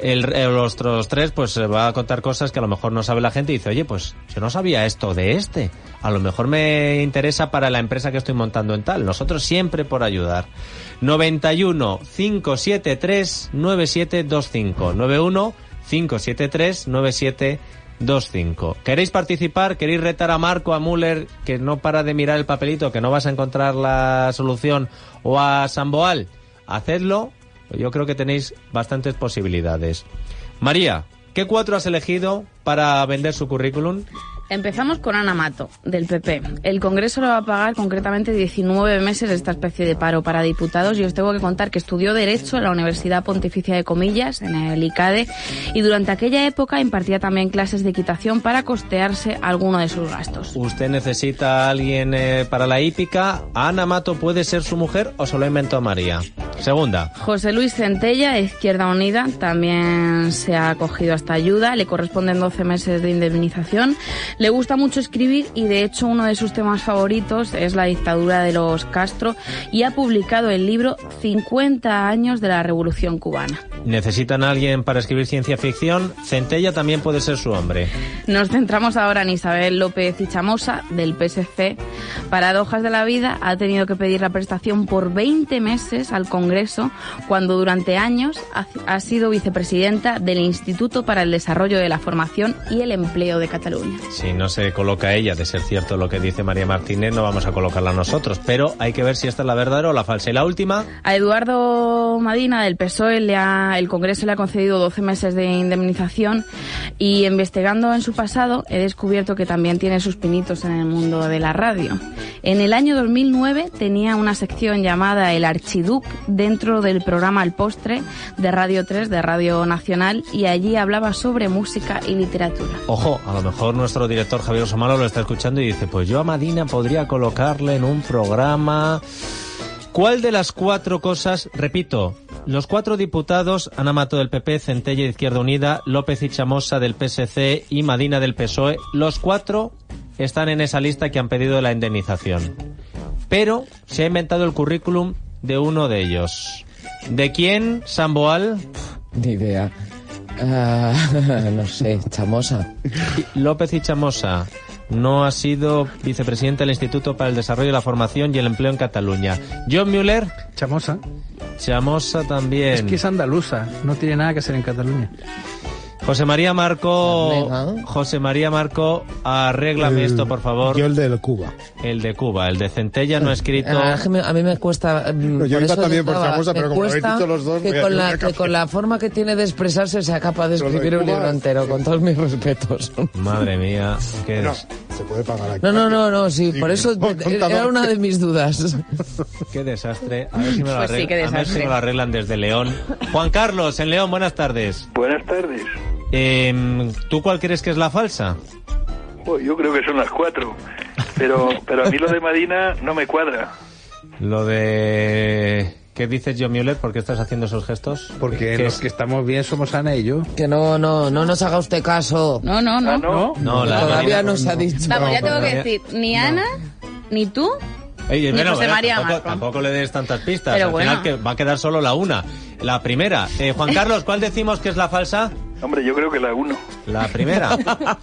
el, el, los otros tres pues va a contar cosas que a lo mejor no sabe la gente y dice, oye, pues yo no sabía esto de este. A lo mejor me interesa para la empresa que estoy montando en tal. Nosotros siempre por ayudar. noventa y uno, cinco siete tres, nueve siete dos cinco. noventa y uno, cinco siete tres, nueve siete dos cinco. ¿Queréis participar? ¿Queréis retar a Marco, a Müller, que no para de mirar el papelito, que no vas a encontrar la solución, o a Samboal? Hacedlo. Yo creo que tenéis bastantes posibilidades. María, ¿qué cuatro has elegido para vender su currículum?
Empezamos con Ana Mato, del P P. El Congreso le va a pagar concretamente diecinueve meses de esta especie de paro para diputados. Y os tengo que contar que estudió Derecho en la Universidad Pontificia de Comillas, en el I C A D E, y durante aquella época impartía también clases de equitación para costearse alguno de sus gastos.
¿Usted necesita a alguien eh, para la hípica? ¿Ana Mato puede ser su mujer o se lo inventó María? Segunda.
José Luis Centella, de Izquierda Unida, también se ha acogido a esta ayuda. Le corresponden doce meses de indemnización. Le gusta mucho escribir y, de hecho, uno de sus temas favoritos es la dictadura de los Castro, y ha publicado el libro cincuenta años de la Revolución Cubana.
¿Necesitan a alguien para escribir ciencia ficción? Centella también puede ser su hombre.
Nos centramos ahora en Isabel López Ichamosa, del P S C. Paradojas de la vida, ha tenido que pedir la prestación por veinte meses al Congreso, cuando durante años ha, ha sido vicepresidenta del Instituto para el Desarrollo de la Formación y el Empleo de Cataluña.
Si no se coloca ella, de ser cierto lo que dice María Martínez, no vamos a colocarla nosotros, pero hay que ver si esta es la verdadera o la falsa. Y la última.
A Eduardo Madina, del P S O E, le ha, el Congreso le ha concedido doce meses de indemnización, y investigando en su pasado he descubierto que también tiene sus pinitos en el mundo de la radio. En el año dos mil nueve tenía una sección llamada El Archiduc dentro del programa Al Postre de Radio tres, de Radio Nacional, y allí hablaba sobre música y literatura.
Ojo, a lo mejor nuestro director Javier Somalo lo está escuchando y dice, pues yo a Madina podría colocarle en un programa. ¿Cuál de las cuatro cosas, repito, los cuatro diputados, Ana Mato del P P, Centella de Izquierda Unida, López Ichamosa del P S C y Madina del P S O E, los cuatro están en esa lista que han pedido la indemnización? Pero se ha inventado el currículum de uno de ellos. ¿De quién, Samboal?
Ni idea. Uh, no sé, Chamosa.
López Ichamosa no ha sido vicepresidente del Instituto para el Desarrollo de la Formación y el Empleo en Cataluña. John Müller.
Chamosa.
Chamosa también.
Es que es andaluza, no tiene nada que hacer en Cataluña.
José María Marco, José María Marco, arréglame el, esto, por favor.
Yo el de Cuba.
El de Cuba, el de Centella no ha escrito.
A, a mí me cuesta.
No, yo iba también por Chamosa, pero como lo habéis dicho los dos,
que con, la, que con la forma que tiene de expresarse sea capaz de escribir de un libro entero, con todos mis respetos.
Madre mía, qué
no,
des...
se puede pagar aquí.
No, no, no, no, sí, sí, por eso era una de mis dudas.
Qué desastre. A ver si me lo,
pues
arreglan,
sí,
a ver si me lo arreglan desde León. Juan Carlos, en León, buenas tardes.
Buenas tardes.
Eh, ¿Tú cuál crees que es la falsa?
Oh, yo creo que son las cuatro, pero pero a mí lo de Madina no me cuadra.
Lo de... ¿Qué dices, John Müller? ¿Por qué estás haciendo esos gestos?
Porque los es? que estamos bien somos Ana y yo.
Que no, no, no nos haga usted caso.
No, no, no.
¿Ah, no?
no, la
Todavía
Madina,
nos ha dicho.
Vamos, ya
no,
tengo que decir, ni Ana, no. ni tú...
Ey, bueno,
José
bueno,
María
tampoco,
Marco.
tampoco le des tantas pistas.
Pero
Al
bueno.
final que va a quedar solo la una. La primera. Eh, Juan Carlos, ¿cuál decimos que es la falsa?
Hombre, yo creo que la uno.
La primera.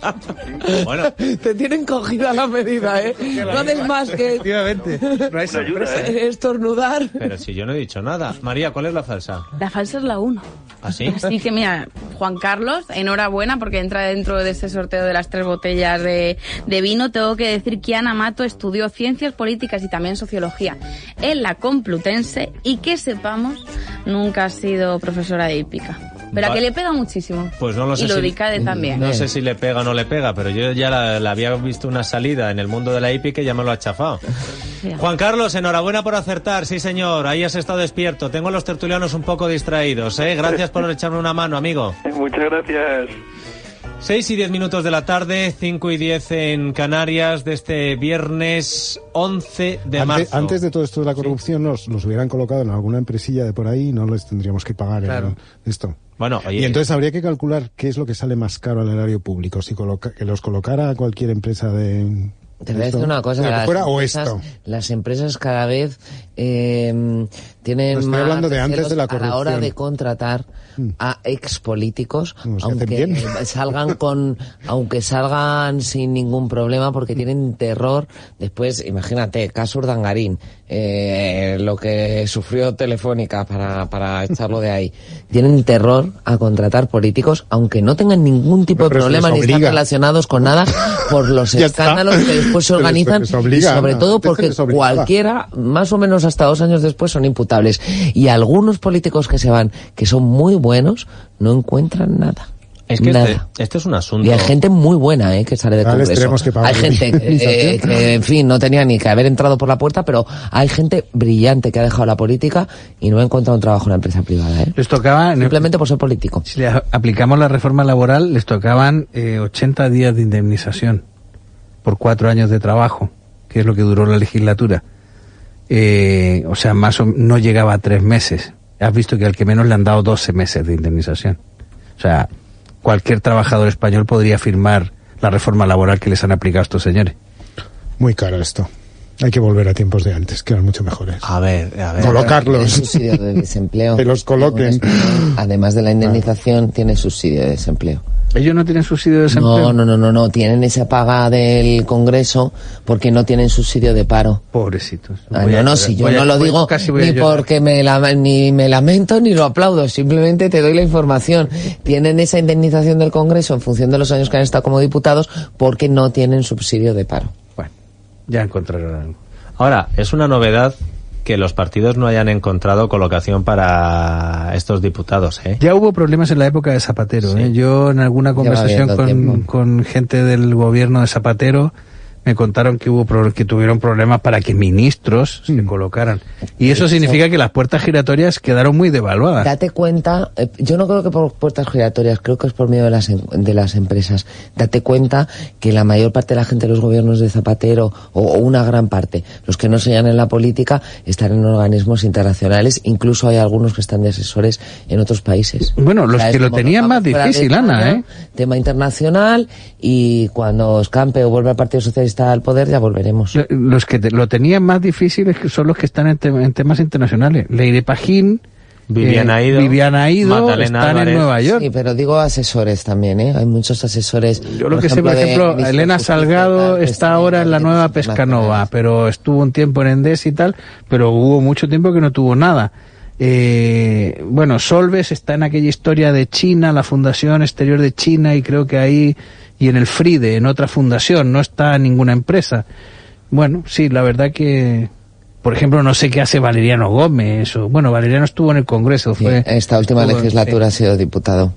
Bueno.
Te tienen cogida la medida, ¿eh? No haces más que...
Efectivamente. No hay sorpresa,
¿eh?
Estornudar.
Pero si yo no he dicho nada. María, ¿cuál es la falsa?
La falsa es la uno.
¿Ah, sí?
Así que mira, Juan Carlos, enhorabuena porque entra dentro de ese sorteo de las tres botellas de, de vino. Tengo que decir que Ana Mato estudió Ciencias Políticas y también Sociología en la Complutense, y que sepamos, nunca ha sido profesora de hípica. Pero
Va.
a que le pega muchísimo.
Pues no lo sé.
Y lo
si,
de I C A D E también.
No sé si le pega o no le pega, pero yo ya la, la había visto una salida en el mundo de la hípica y ya me lo ha chafado.
Mira.
Juan Carlos, enhorabuena por acertar, sí señor, ahí has estado despierto. Tengo a los tertulianos un poco distraídos, ¿eh? Gracias por echarme una mano, amigo.
Muchas gracias.
Seis y diez minutos de la tarde, cinco y diez en Canarias, de este viernes once de
antes,
marzo.
Antes de todo esto de la corrupción, sí. nos, nos hubieran colocado en alguna empresilla de por ahí y no les tendríamos que pagar
claro.
el, esto.
Bueno, oye,
y entonces habría que calcular qué es lo que sale más caro al erario público, si coloca, que los colocara cualquier empresa de...
Te voy a decir una cosa,
las
las
fuera, o
empresas,
esto.
las empresas cada vez eh, tienen
Estoy
más
hablando de
recelos
antes de la
a la hora
corrupción.
de contratar a expolíticos,
No, se hacen
aunque
bien.
salgan con, aunque salgan sin ningún problema, porque tienen terror. Después, imagínate, caso Urdangarín, eh, lo que sufrió Telefónica para, para echarlo de ahí. Tienen terror a contratar políticos, aunque no tengan ningún tipo de
Pero se
problema
les
ni están
obliga.
relacionados con nada, por los
Ya está.
escándalos que después se
Se les-
organizan,
se les obliga,
y sobre
Ana,
todo
antes se
porque
les obligaba.
cualquiera, más o menos hasta dos años después, son imputables. Y algunos políticos que se van, que son muy buenos, no encuentran nada.
Es que
nada.
este, este es un asunto.
Y hay gente muy buena, ¿eh?, que sale de
Ahora les
Congreso.
tenemos que pagar
Hay gente que, eh, que, en fin, no tenía ni que haber entrado por la puerta, pero hay gente brillante que ha dejado la política y no ha encontrado un trabajo en la empresa privada, ¿eh?
Les tocaba...
Simplemente por ser político.
Si le aplicamos la reforma laboral, les tocaban eh, ochenta días de indemnización por cuatro años de trabajo, que es lo que duró la legislatura. Eh, o sea, más o, no llegaba a tres meses. Has visto que al que menos le han dado doce meses de indemnización. O sea, cualquier trabajador español podría firmar la reforma laboral que les han aplicado estos señores.
Muy caro esto. Hay que volver a tiempos de antes, que eran mucho mejores.
A ver, a ver.
Colocarlos.
Tiene subsidio de desempleo.
Que los coloquen.
Además de la indemnización, tiene subsidio de desempleo.
¿Ellos no tienen subsidio de desempleo?
No, no, no, no, no. Tienen esa paga del Congreso porque no tienen subsidio de paro.
Pobrecitos.
Ah,
Voy
no,
a
no,
llorar.
si yo
Voy a-
no lo
voy-
digo
casi voy a
ni
llorar.
porque me la, ni me lamento ni lo aplaudo, simplemente te doy la información. Tienen esa indemnización del Congreso en función de los años que han estado como diputados porque no tienen subsidio de paro.
Bueno, ya encontraron algo.
Ahora, es una novedad que los partidos no hayan encontrado colocación para estos diputados, ¿eh?
Ya hubo problemas en la época de Zapatero. ¿eh? Yo en alguna conversación
viendo
con,
tiempo.
con gente del gobierno de Zapatero me contaron que hubo pro- que tuvieron problemas para que ministros se colocaran. Y eso significa que las puertas giratorias quedaron muy devaluadas.
Date cuenta, eh, yo no creo que por puertas giratorias, creo que es por medio de las, em- de las empresas. Date cuenta que la mayor parte de la gente de los gobiernos de Zapatero, o, o una gran parte, los que no se hallan en la política, están en organismos internacionales, incluso hay algunos que están de asesores en otros países.
Bueno, los
O sea,
que
es
lo
como
tenían
nos
más
vamos fuera de
difícil, Ana,
España,
¿eh?
Tema internacional, y cuando escampe o vuelva el Partido Socialista al poder ya volveremos.
Lo- Los que te- lo tenían más difícil es que son los que están en, te- en temas internacionales. Leire Pajín,
Viviana
eh,
Ido,
Viviana Ido
Magdalena
están
Álvarez.
en Nueva York.
Sí, pero digo asesores también, ¿eh? Hay muchos asesores.
Yo lo que sé, por
de
ejemplo,
ministros de
Elena
Justicia y
Salgado
tal, que
está
están
ahora en la nueva
paquetes
Pescanova,
internacionales.
pero estuvo un tiempo en Endesa y tal, pero hubo mucho tiempo que no tuvo nada. Eh, bueno, Solves está en aquella historia de China, la Fundación Exterior de China, y creo que ahí, y en el FRIDE, en otra fundación, no está en ninguna empresa. Bueno, sí, la verdad que, por ejemplo, no sé qué hace Valeriano Gómez, o, bueno, Valeriano estuvo en el Congreso.
Sí,
Fue,
esta última
estuvo-
legislatura ha sido diputado.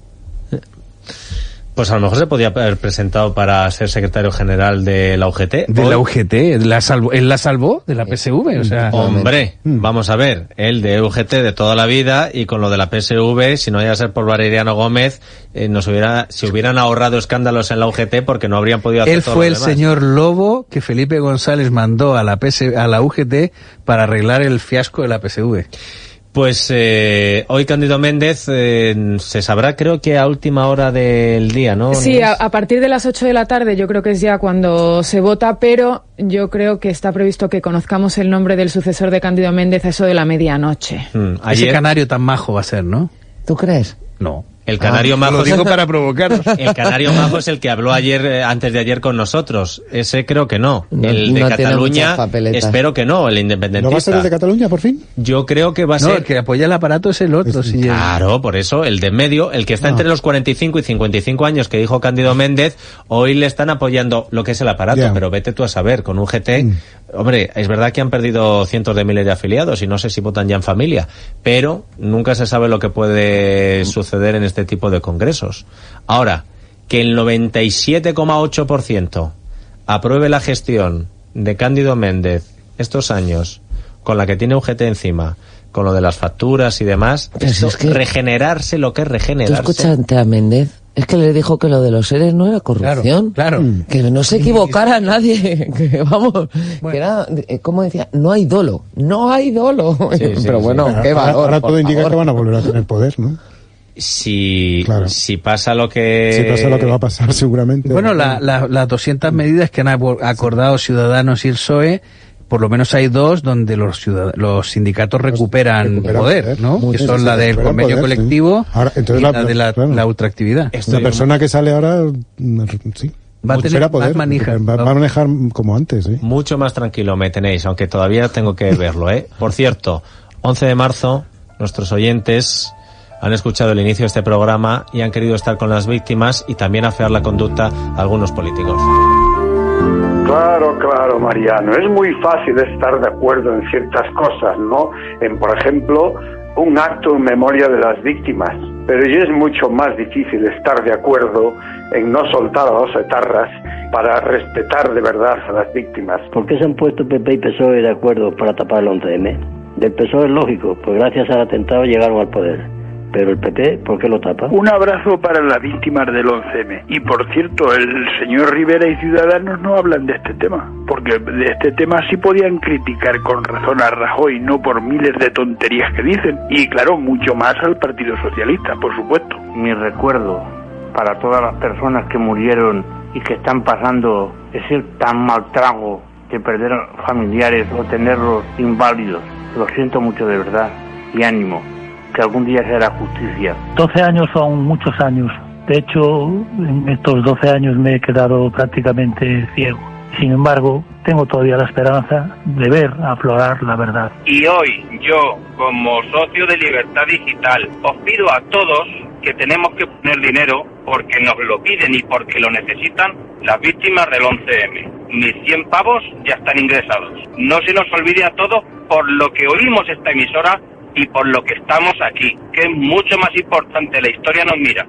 Pues a lo mejor se podía haber presentado para ser secretario general de la U G T.
De
Hoy-
la U G T, la salvó, él la salvó de la P S V, o sea...
Hombre, vamos a ver, él de U G T de toda la vida, y con lo de la P S V, si no iba a ser por Valeriano Gómez, eh, nos hubiera, se hubieran ahorrado escándalos en la U G T porque no habrían podido hacer
Él
todo
fue
lo
el
demás.
señor Lobo que Felipe González mandó a la P S a la U G T para arreglar el fiasco de la P S V.
Pues eh, hoy Cándido Méndez eh, se sabrá, creo que a última hora del día, ¿no?
Sí, a, a partir de las ocho de la tarde yo creo que es ya cuando se vota, pero yo creo que está previsto que conozcamos el nombre del sucesor de Cándido Méndez a eso de la medianoche.
Mm,
Ese
ayer,
canario tan majo va a ser, ¿no?
¿Tú crees?
No.
el Canario
Ah,
Majo...
lo digo para provocarnos.
El Canario Majo es el que habló ayer, eh, antes de ayer con nosotros. Ese creo que no.
No-
el de
no tiene
Cataluña,
muchas papeletas.
espero que no, el
¿No
independentista.
va a ser el de Cataluña, por fin?
Yo creo que va a
No,
ser...
el que apoya el aparato es el otro. sí.
Claro, por eso, el de en medio, el que está
Ah.
entre los cuarenta y cinco y cincuenta y cinco años que dijo Cándido Méndez, hoy le están apoyando lo que es el aparato,
Ya.
pero vete tú a saber, con un G T,
Mm.
hombre, es verdad que han perdido cientos de miles de afiliados y no sé si votan ya en familia, pero nunca se sabe lo que puede suceder en este tipo de congresos. Ahora, que el noventa y siete coma ocho por ciento apruebe la gestión de Cándido Méndez estos años, con la que tiene U G T encima, con lo de las facturas y demás,
Pero si
esto,
es que-
regenerarse lo que es
¿Tú
regenerarse.
escuchaste a Méndez? Es que le dijo que lo de los seres no era corrupción.
Claro, claro.
Que no se equivocara nadie. Que vamos, que era, eh, como decía, no hay dolo. No hay dolo.
Sí, sí,
Pero
sí.
bueno,
Ahora-
qué valor.
Ahora
por
todo indica
favor.
que van a volver a tener poder, ¿no?
Si,
Claro.
si pasa lo que...
Si pasa lo que va a pasar seguramente.
Bueno, la- la- las doscientas medidas que han abo- acordado Ciudadanos y el P S O E por lo menos hay dos donde los ciudad- los sindicatos recuperan, recuperan poder, poder, ¿no? Que son sí, la del convenio poder,
sí.
colectivo
ahora, entonces
y
la,
la de la, claro. la ultraactividad.
La persona que sale ahora, sí.
Va a tener
poder,
más manija,
va,
¿no?
va a manejar como antes, ¿eh?
Mucho más tranquilo me tenéis, aunque todavía tengo que verlo, ¿eh? Por cierto, once de marzo, nuestros oyentes han escuchado el inicio de este programa y han querido estar con las víctimas y también afear la conducta a algunos políticos.
Claro, claro, Mariano. Es muy fácil estar de acuerdo en ciertas cosas, ¿no? En, por ejemplo, un acto en memoria de las víctimas. Pero ya es mucho más difícil estar de acuerdo en no soltar a los etarras para respetar de verdad a las víctimas.
¿Por qué se han puesto P P y P S O E de acuerdo para tapar el once eme? Del P S O E es lógico, pues gracias al atentado llegaron al poder. Pero el P P, ¿por qué lo tapa?
Un abrazo para las víctimas del once eme. Y por cierto, el señor Rivera y Ciudadanos no hablan de este tema, porque de este tema sí podían criticar con razón a Rajoy, no por miles de tonterías que dicen. Y claro, mucho más al Partido Socialista, por supuesto.
Mi recuerdo para todas las personas que murieron y que están pasando ese tan mal trago de perder familiares o tenerlos inválidos. Lo siento mucho de verdad y ánimo, que algún día será justicia.
doce años son muchos años. De hecho, en estos doce años me he quedado prácticamente ciego. Sin embargo, tengo todavía la esperanza de ver aflorar la verdad.
Y hoy, yo, como socio de Libertad Digital, os pido a todos que tenemos que poner dinero porque nos lo piden y porque lo necesitan las víctimas del once eme. Mis cien pavos ya están ingresados. No se nos olvide a todos por lo que oímos esta emisora y por lo que estamos aquí, que es mucho más importante. La historia nos mira.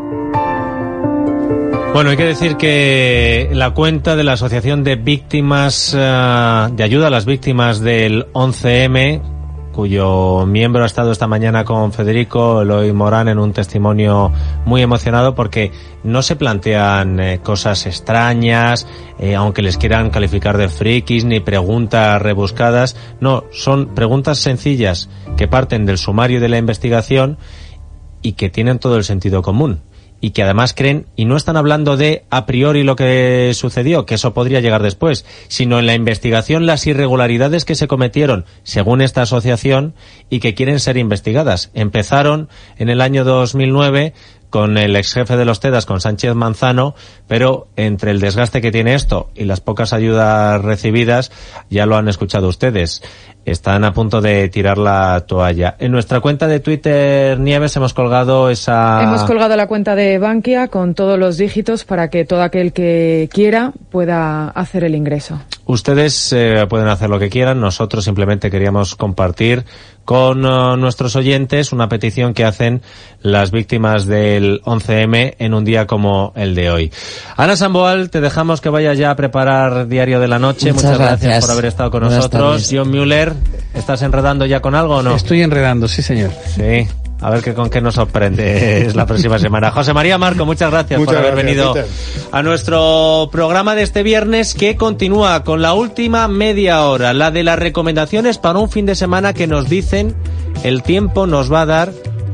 Bueno, hay que decir que la cuenta de la Asociación de Víctimas, uh, de Ayuda a las Víctimas del once eme, cuyo miembro ha estado esta mañana con Federico Eloy Morán en un testimonio muy emocionado porque no se plantean eh, cosas extrañas, eh, aunque les quieran calificar de frikis, ni preguntas rebuscadas. No, son preguntas sencillas que parten del sumario de la investigación y que tienen todo el sentido común. Y que además creen, y no están hablando de a priori lo que sucedió, que eso podría llegar después, sino en la investigación las irregularidades que se cometieron según esta asociación y que quieren ser investigadas. Empezaron en el año dos mil nueve con el ex jefe de los TEDAS, con Sánchez Manzano, pero entre el desgaste que tiene esto y las pocas ayudas recibidas, ya lo han escuchado ustedes, están a punto de tirar la toalla. En nuestra cuenta de Twitter, Nieves, hemos colgado esa...
Hemos colgado la cuenta de Bankia con todos los dígitos para que todo aquel que quiera pueda hacer el ingreso.
Ustedes eh, pueden hacer lo que quieran, nosotros simplemente queríamos compartir con uh, nuestros oyentes una petición que hacen las víctimas del once eme en un día como el de hoy. Ana Samboal, te dejamos que vayas ya a preparar Diario de la Noche. Muchas, Muchas gracias. gracias por haber estado con Buenas nosotros. Tardes. John Müller, ¿estás enredando ya con algo o no?
Estoy enredando, sí señor.
Sí. A ver qué con qué nos sorprende la próxima semana. José María Marco, muchas gracias muchas por haber gracias, venido Peter. A nuestro programa de este viernes, que continúa con la última media hora, la de las recomendaciones para un fin de semana que nos dicen el tiempo nos va a dar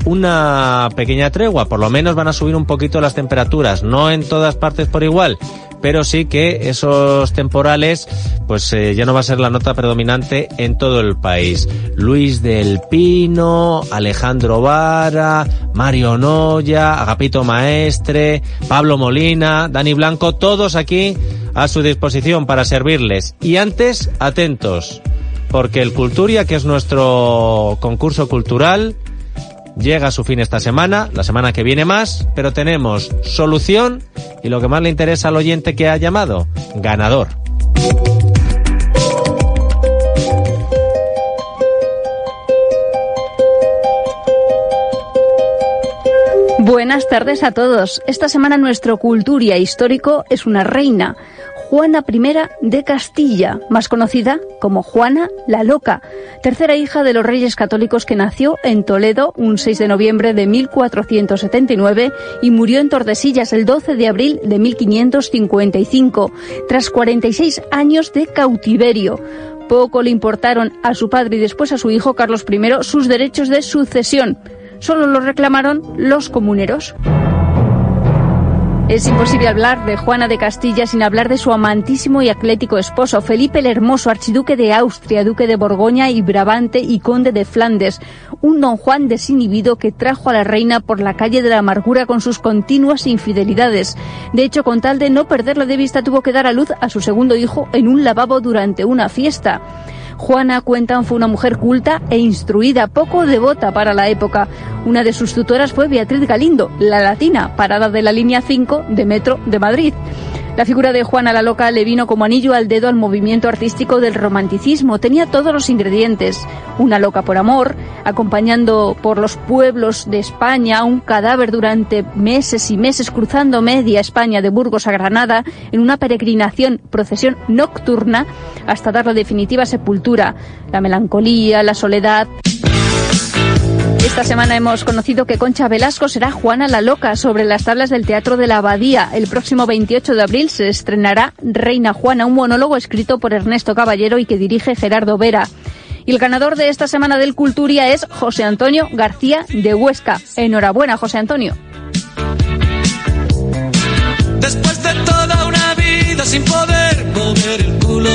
una pequeña tregua. Por lo menos van a subir un poquito las temperaturas, no en todas partes por igual, pero sí que esos temporales pues eh, ya no va a ser la nota predominante en todo el país. Luis del Pino, Alejandro Vara, Mario Noya, Agapito Maestre, Pablo Molina, Dani Blanco, todos aquí a su disposición para servirles. Y antes, atentos, porque el Culturia, que es nuestro concurso cultural, llega a su fin esta semana, la semana que viene más, pero tenemos solución y lo que más le interesa al oyente que ha llamado, ganador.
Buenas tardes a todos. Esta semana nuestro Culturia histórico es una reina, Juana primera de Castilla, más conocida como Juana la Loca, tercera hija de los reyes católicos, que nació en Toledo un seis de noviembre de mil cuatrocientos setenta y nueve y murió en Tordesillas el doce de abril de mil quinientos cincuenta y cinco, tras cuarenta y seis años de cautiverio. Poco le importaron a su padre y después a su hijo Carlos primero sus derechos de sucesión. Solo los reclamaron los comuneros. Es imposible hablar de Juana de Castilla sin hablar de su amantísimo y atlético esposo, Felipe el Hermoso, archiduque de Austria, duque de Borgoña y Brabante y conde de Flandes. Un don Juan desinhibido que trajo a la reina por la calle de la amargura con sus continuas infidelidades. De hecho, con tal de no perderlo de vista, tuvo que dar a luz a su segundo hijo en un lavabo durante una fiesta. Juana, cuentan, fue una mujer culta e instruida, poco devota para la época. Una de sus tutoras fue Beatriz Galindo, la latina, parada de la línea cinco de Metro de Madrid. La figura de Juana la Loca le vino como anillo al dedo al movimiento artístico del romanticismo. Tenía todos los ingredientes. Una loca por amor, acompañando por los pueblos de España un cadáver durante meses y meses, cruzando media España de Burgos a Granada en una peregrinación, procesión nocturna, hasta dar la definitiva sepultura. La melancolía, la soledad. Esta semana hemos conocido que Concha Velasco será Juana la Loca sobre las tablas del Teatro de la Abadía. El próximo veintiocho de abril se estrenará Reina Juana, un monólogo escrito por Ernesto Caballero y que dirige Gerardo Vera. Y el ganador de esta semana del Culturia es José Antonio García de Huesca. Enhorabuena, José Antonio.
Después de toda una vida sin poder mover el culo,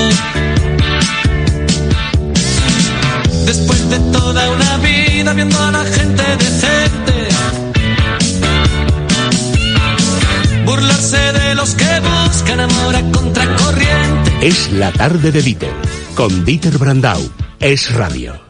después de toda una vida viendo a la gente decente burlarse de los que buscan amor a contracorriente.
Es la tarde de Dieter, con Dieter Brandau. Es Radio.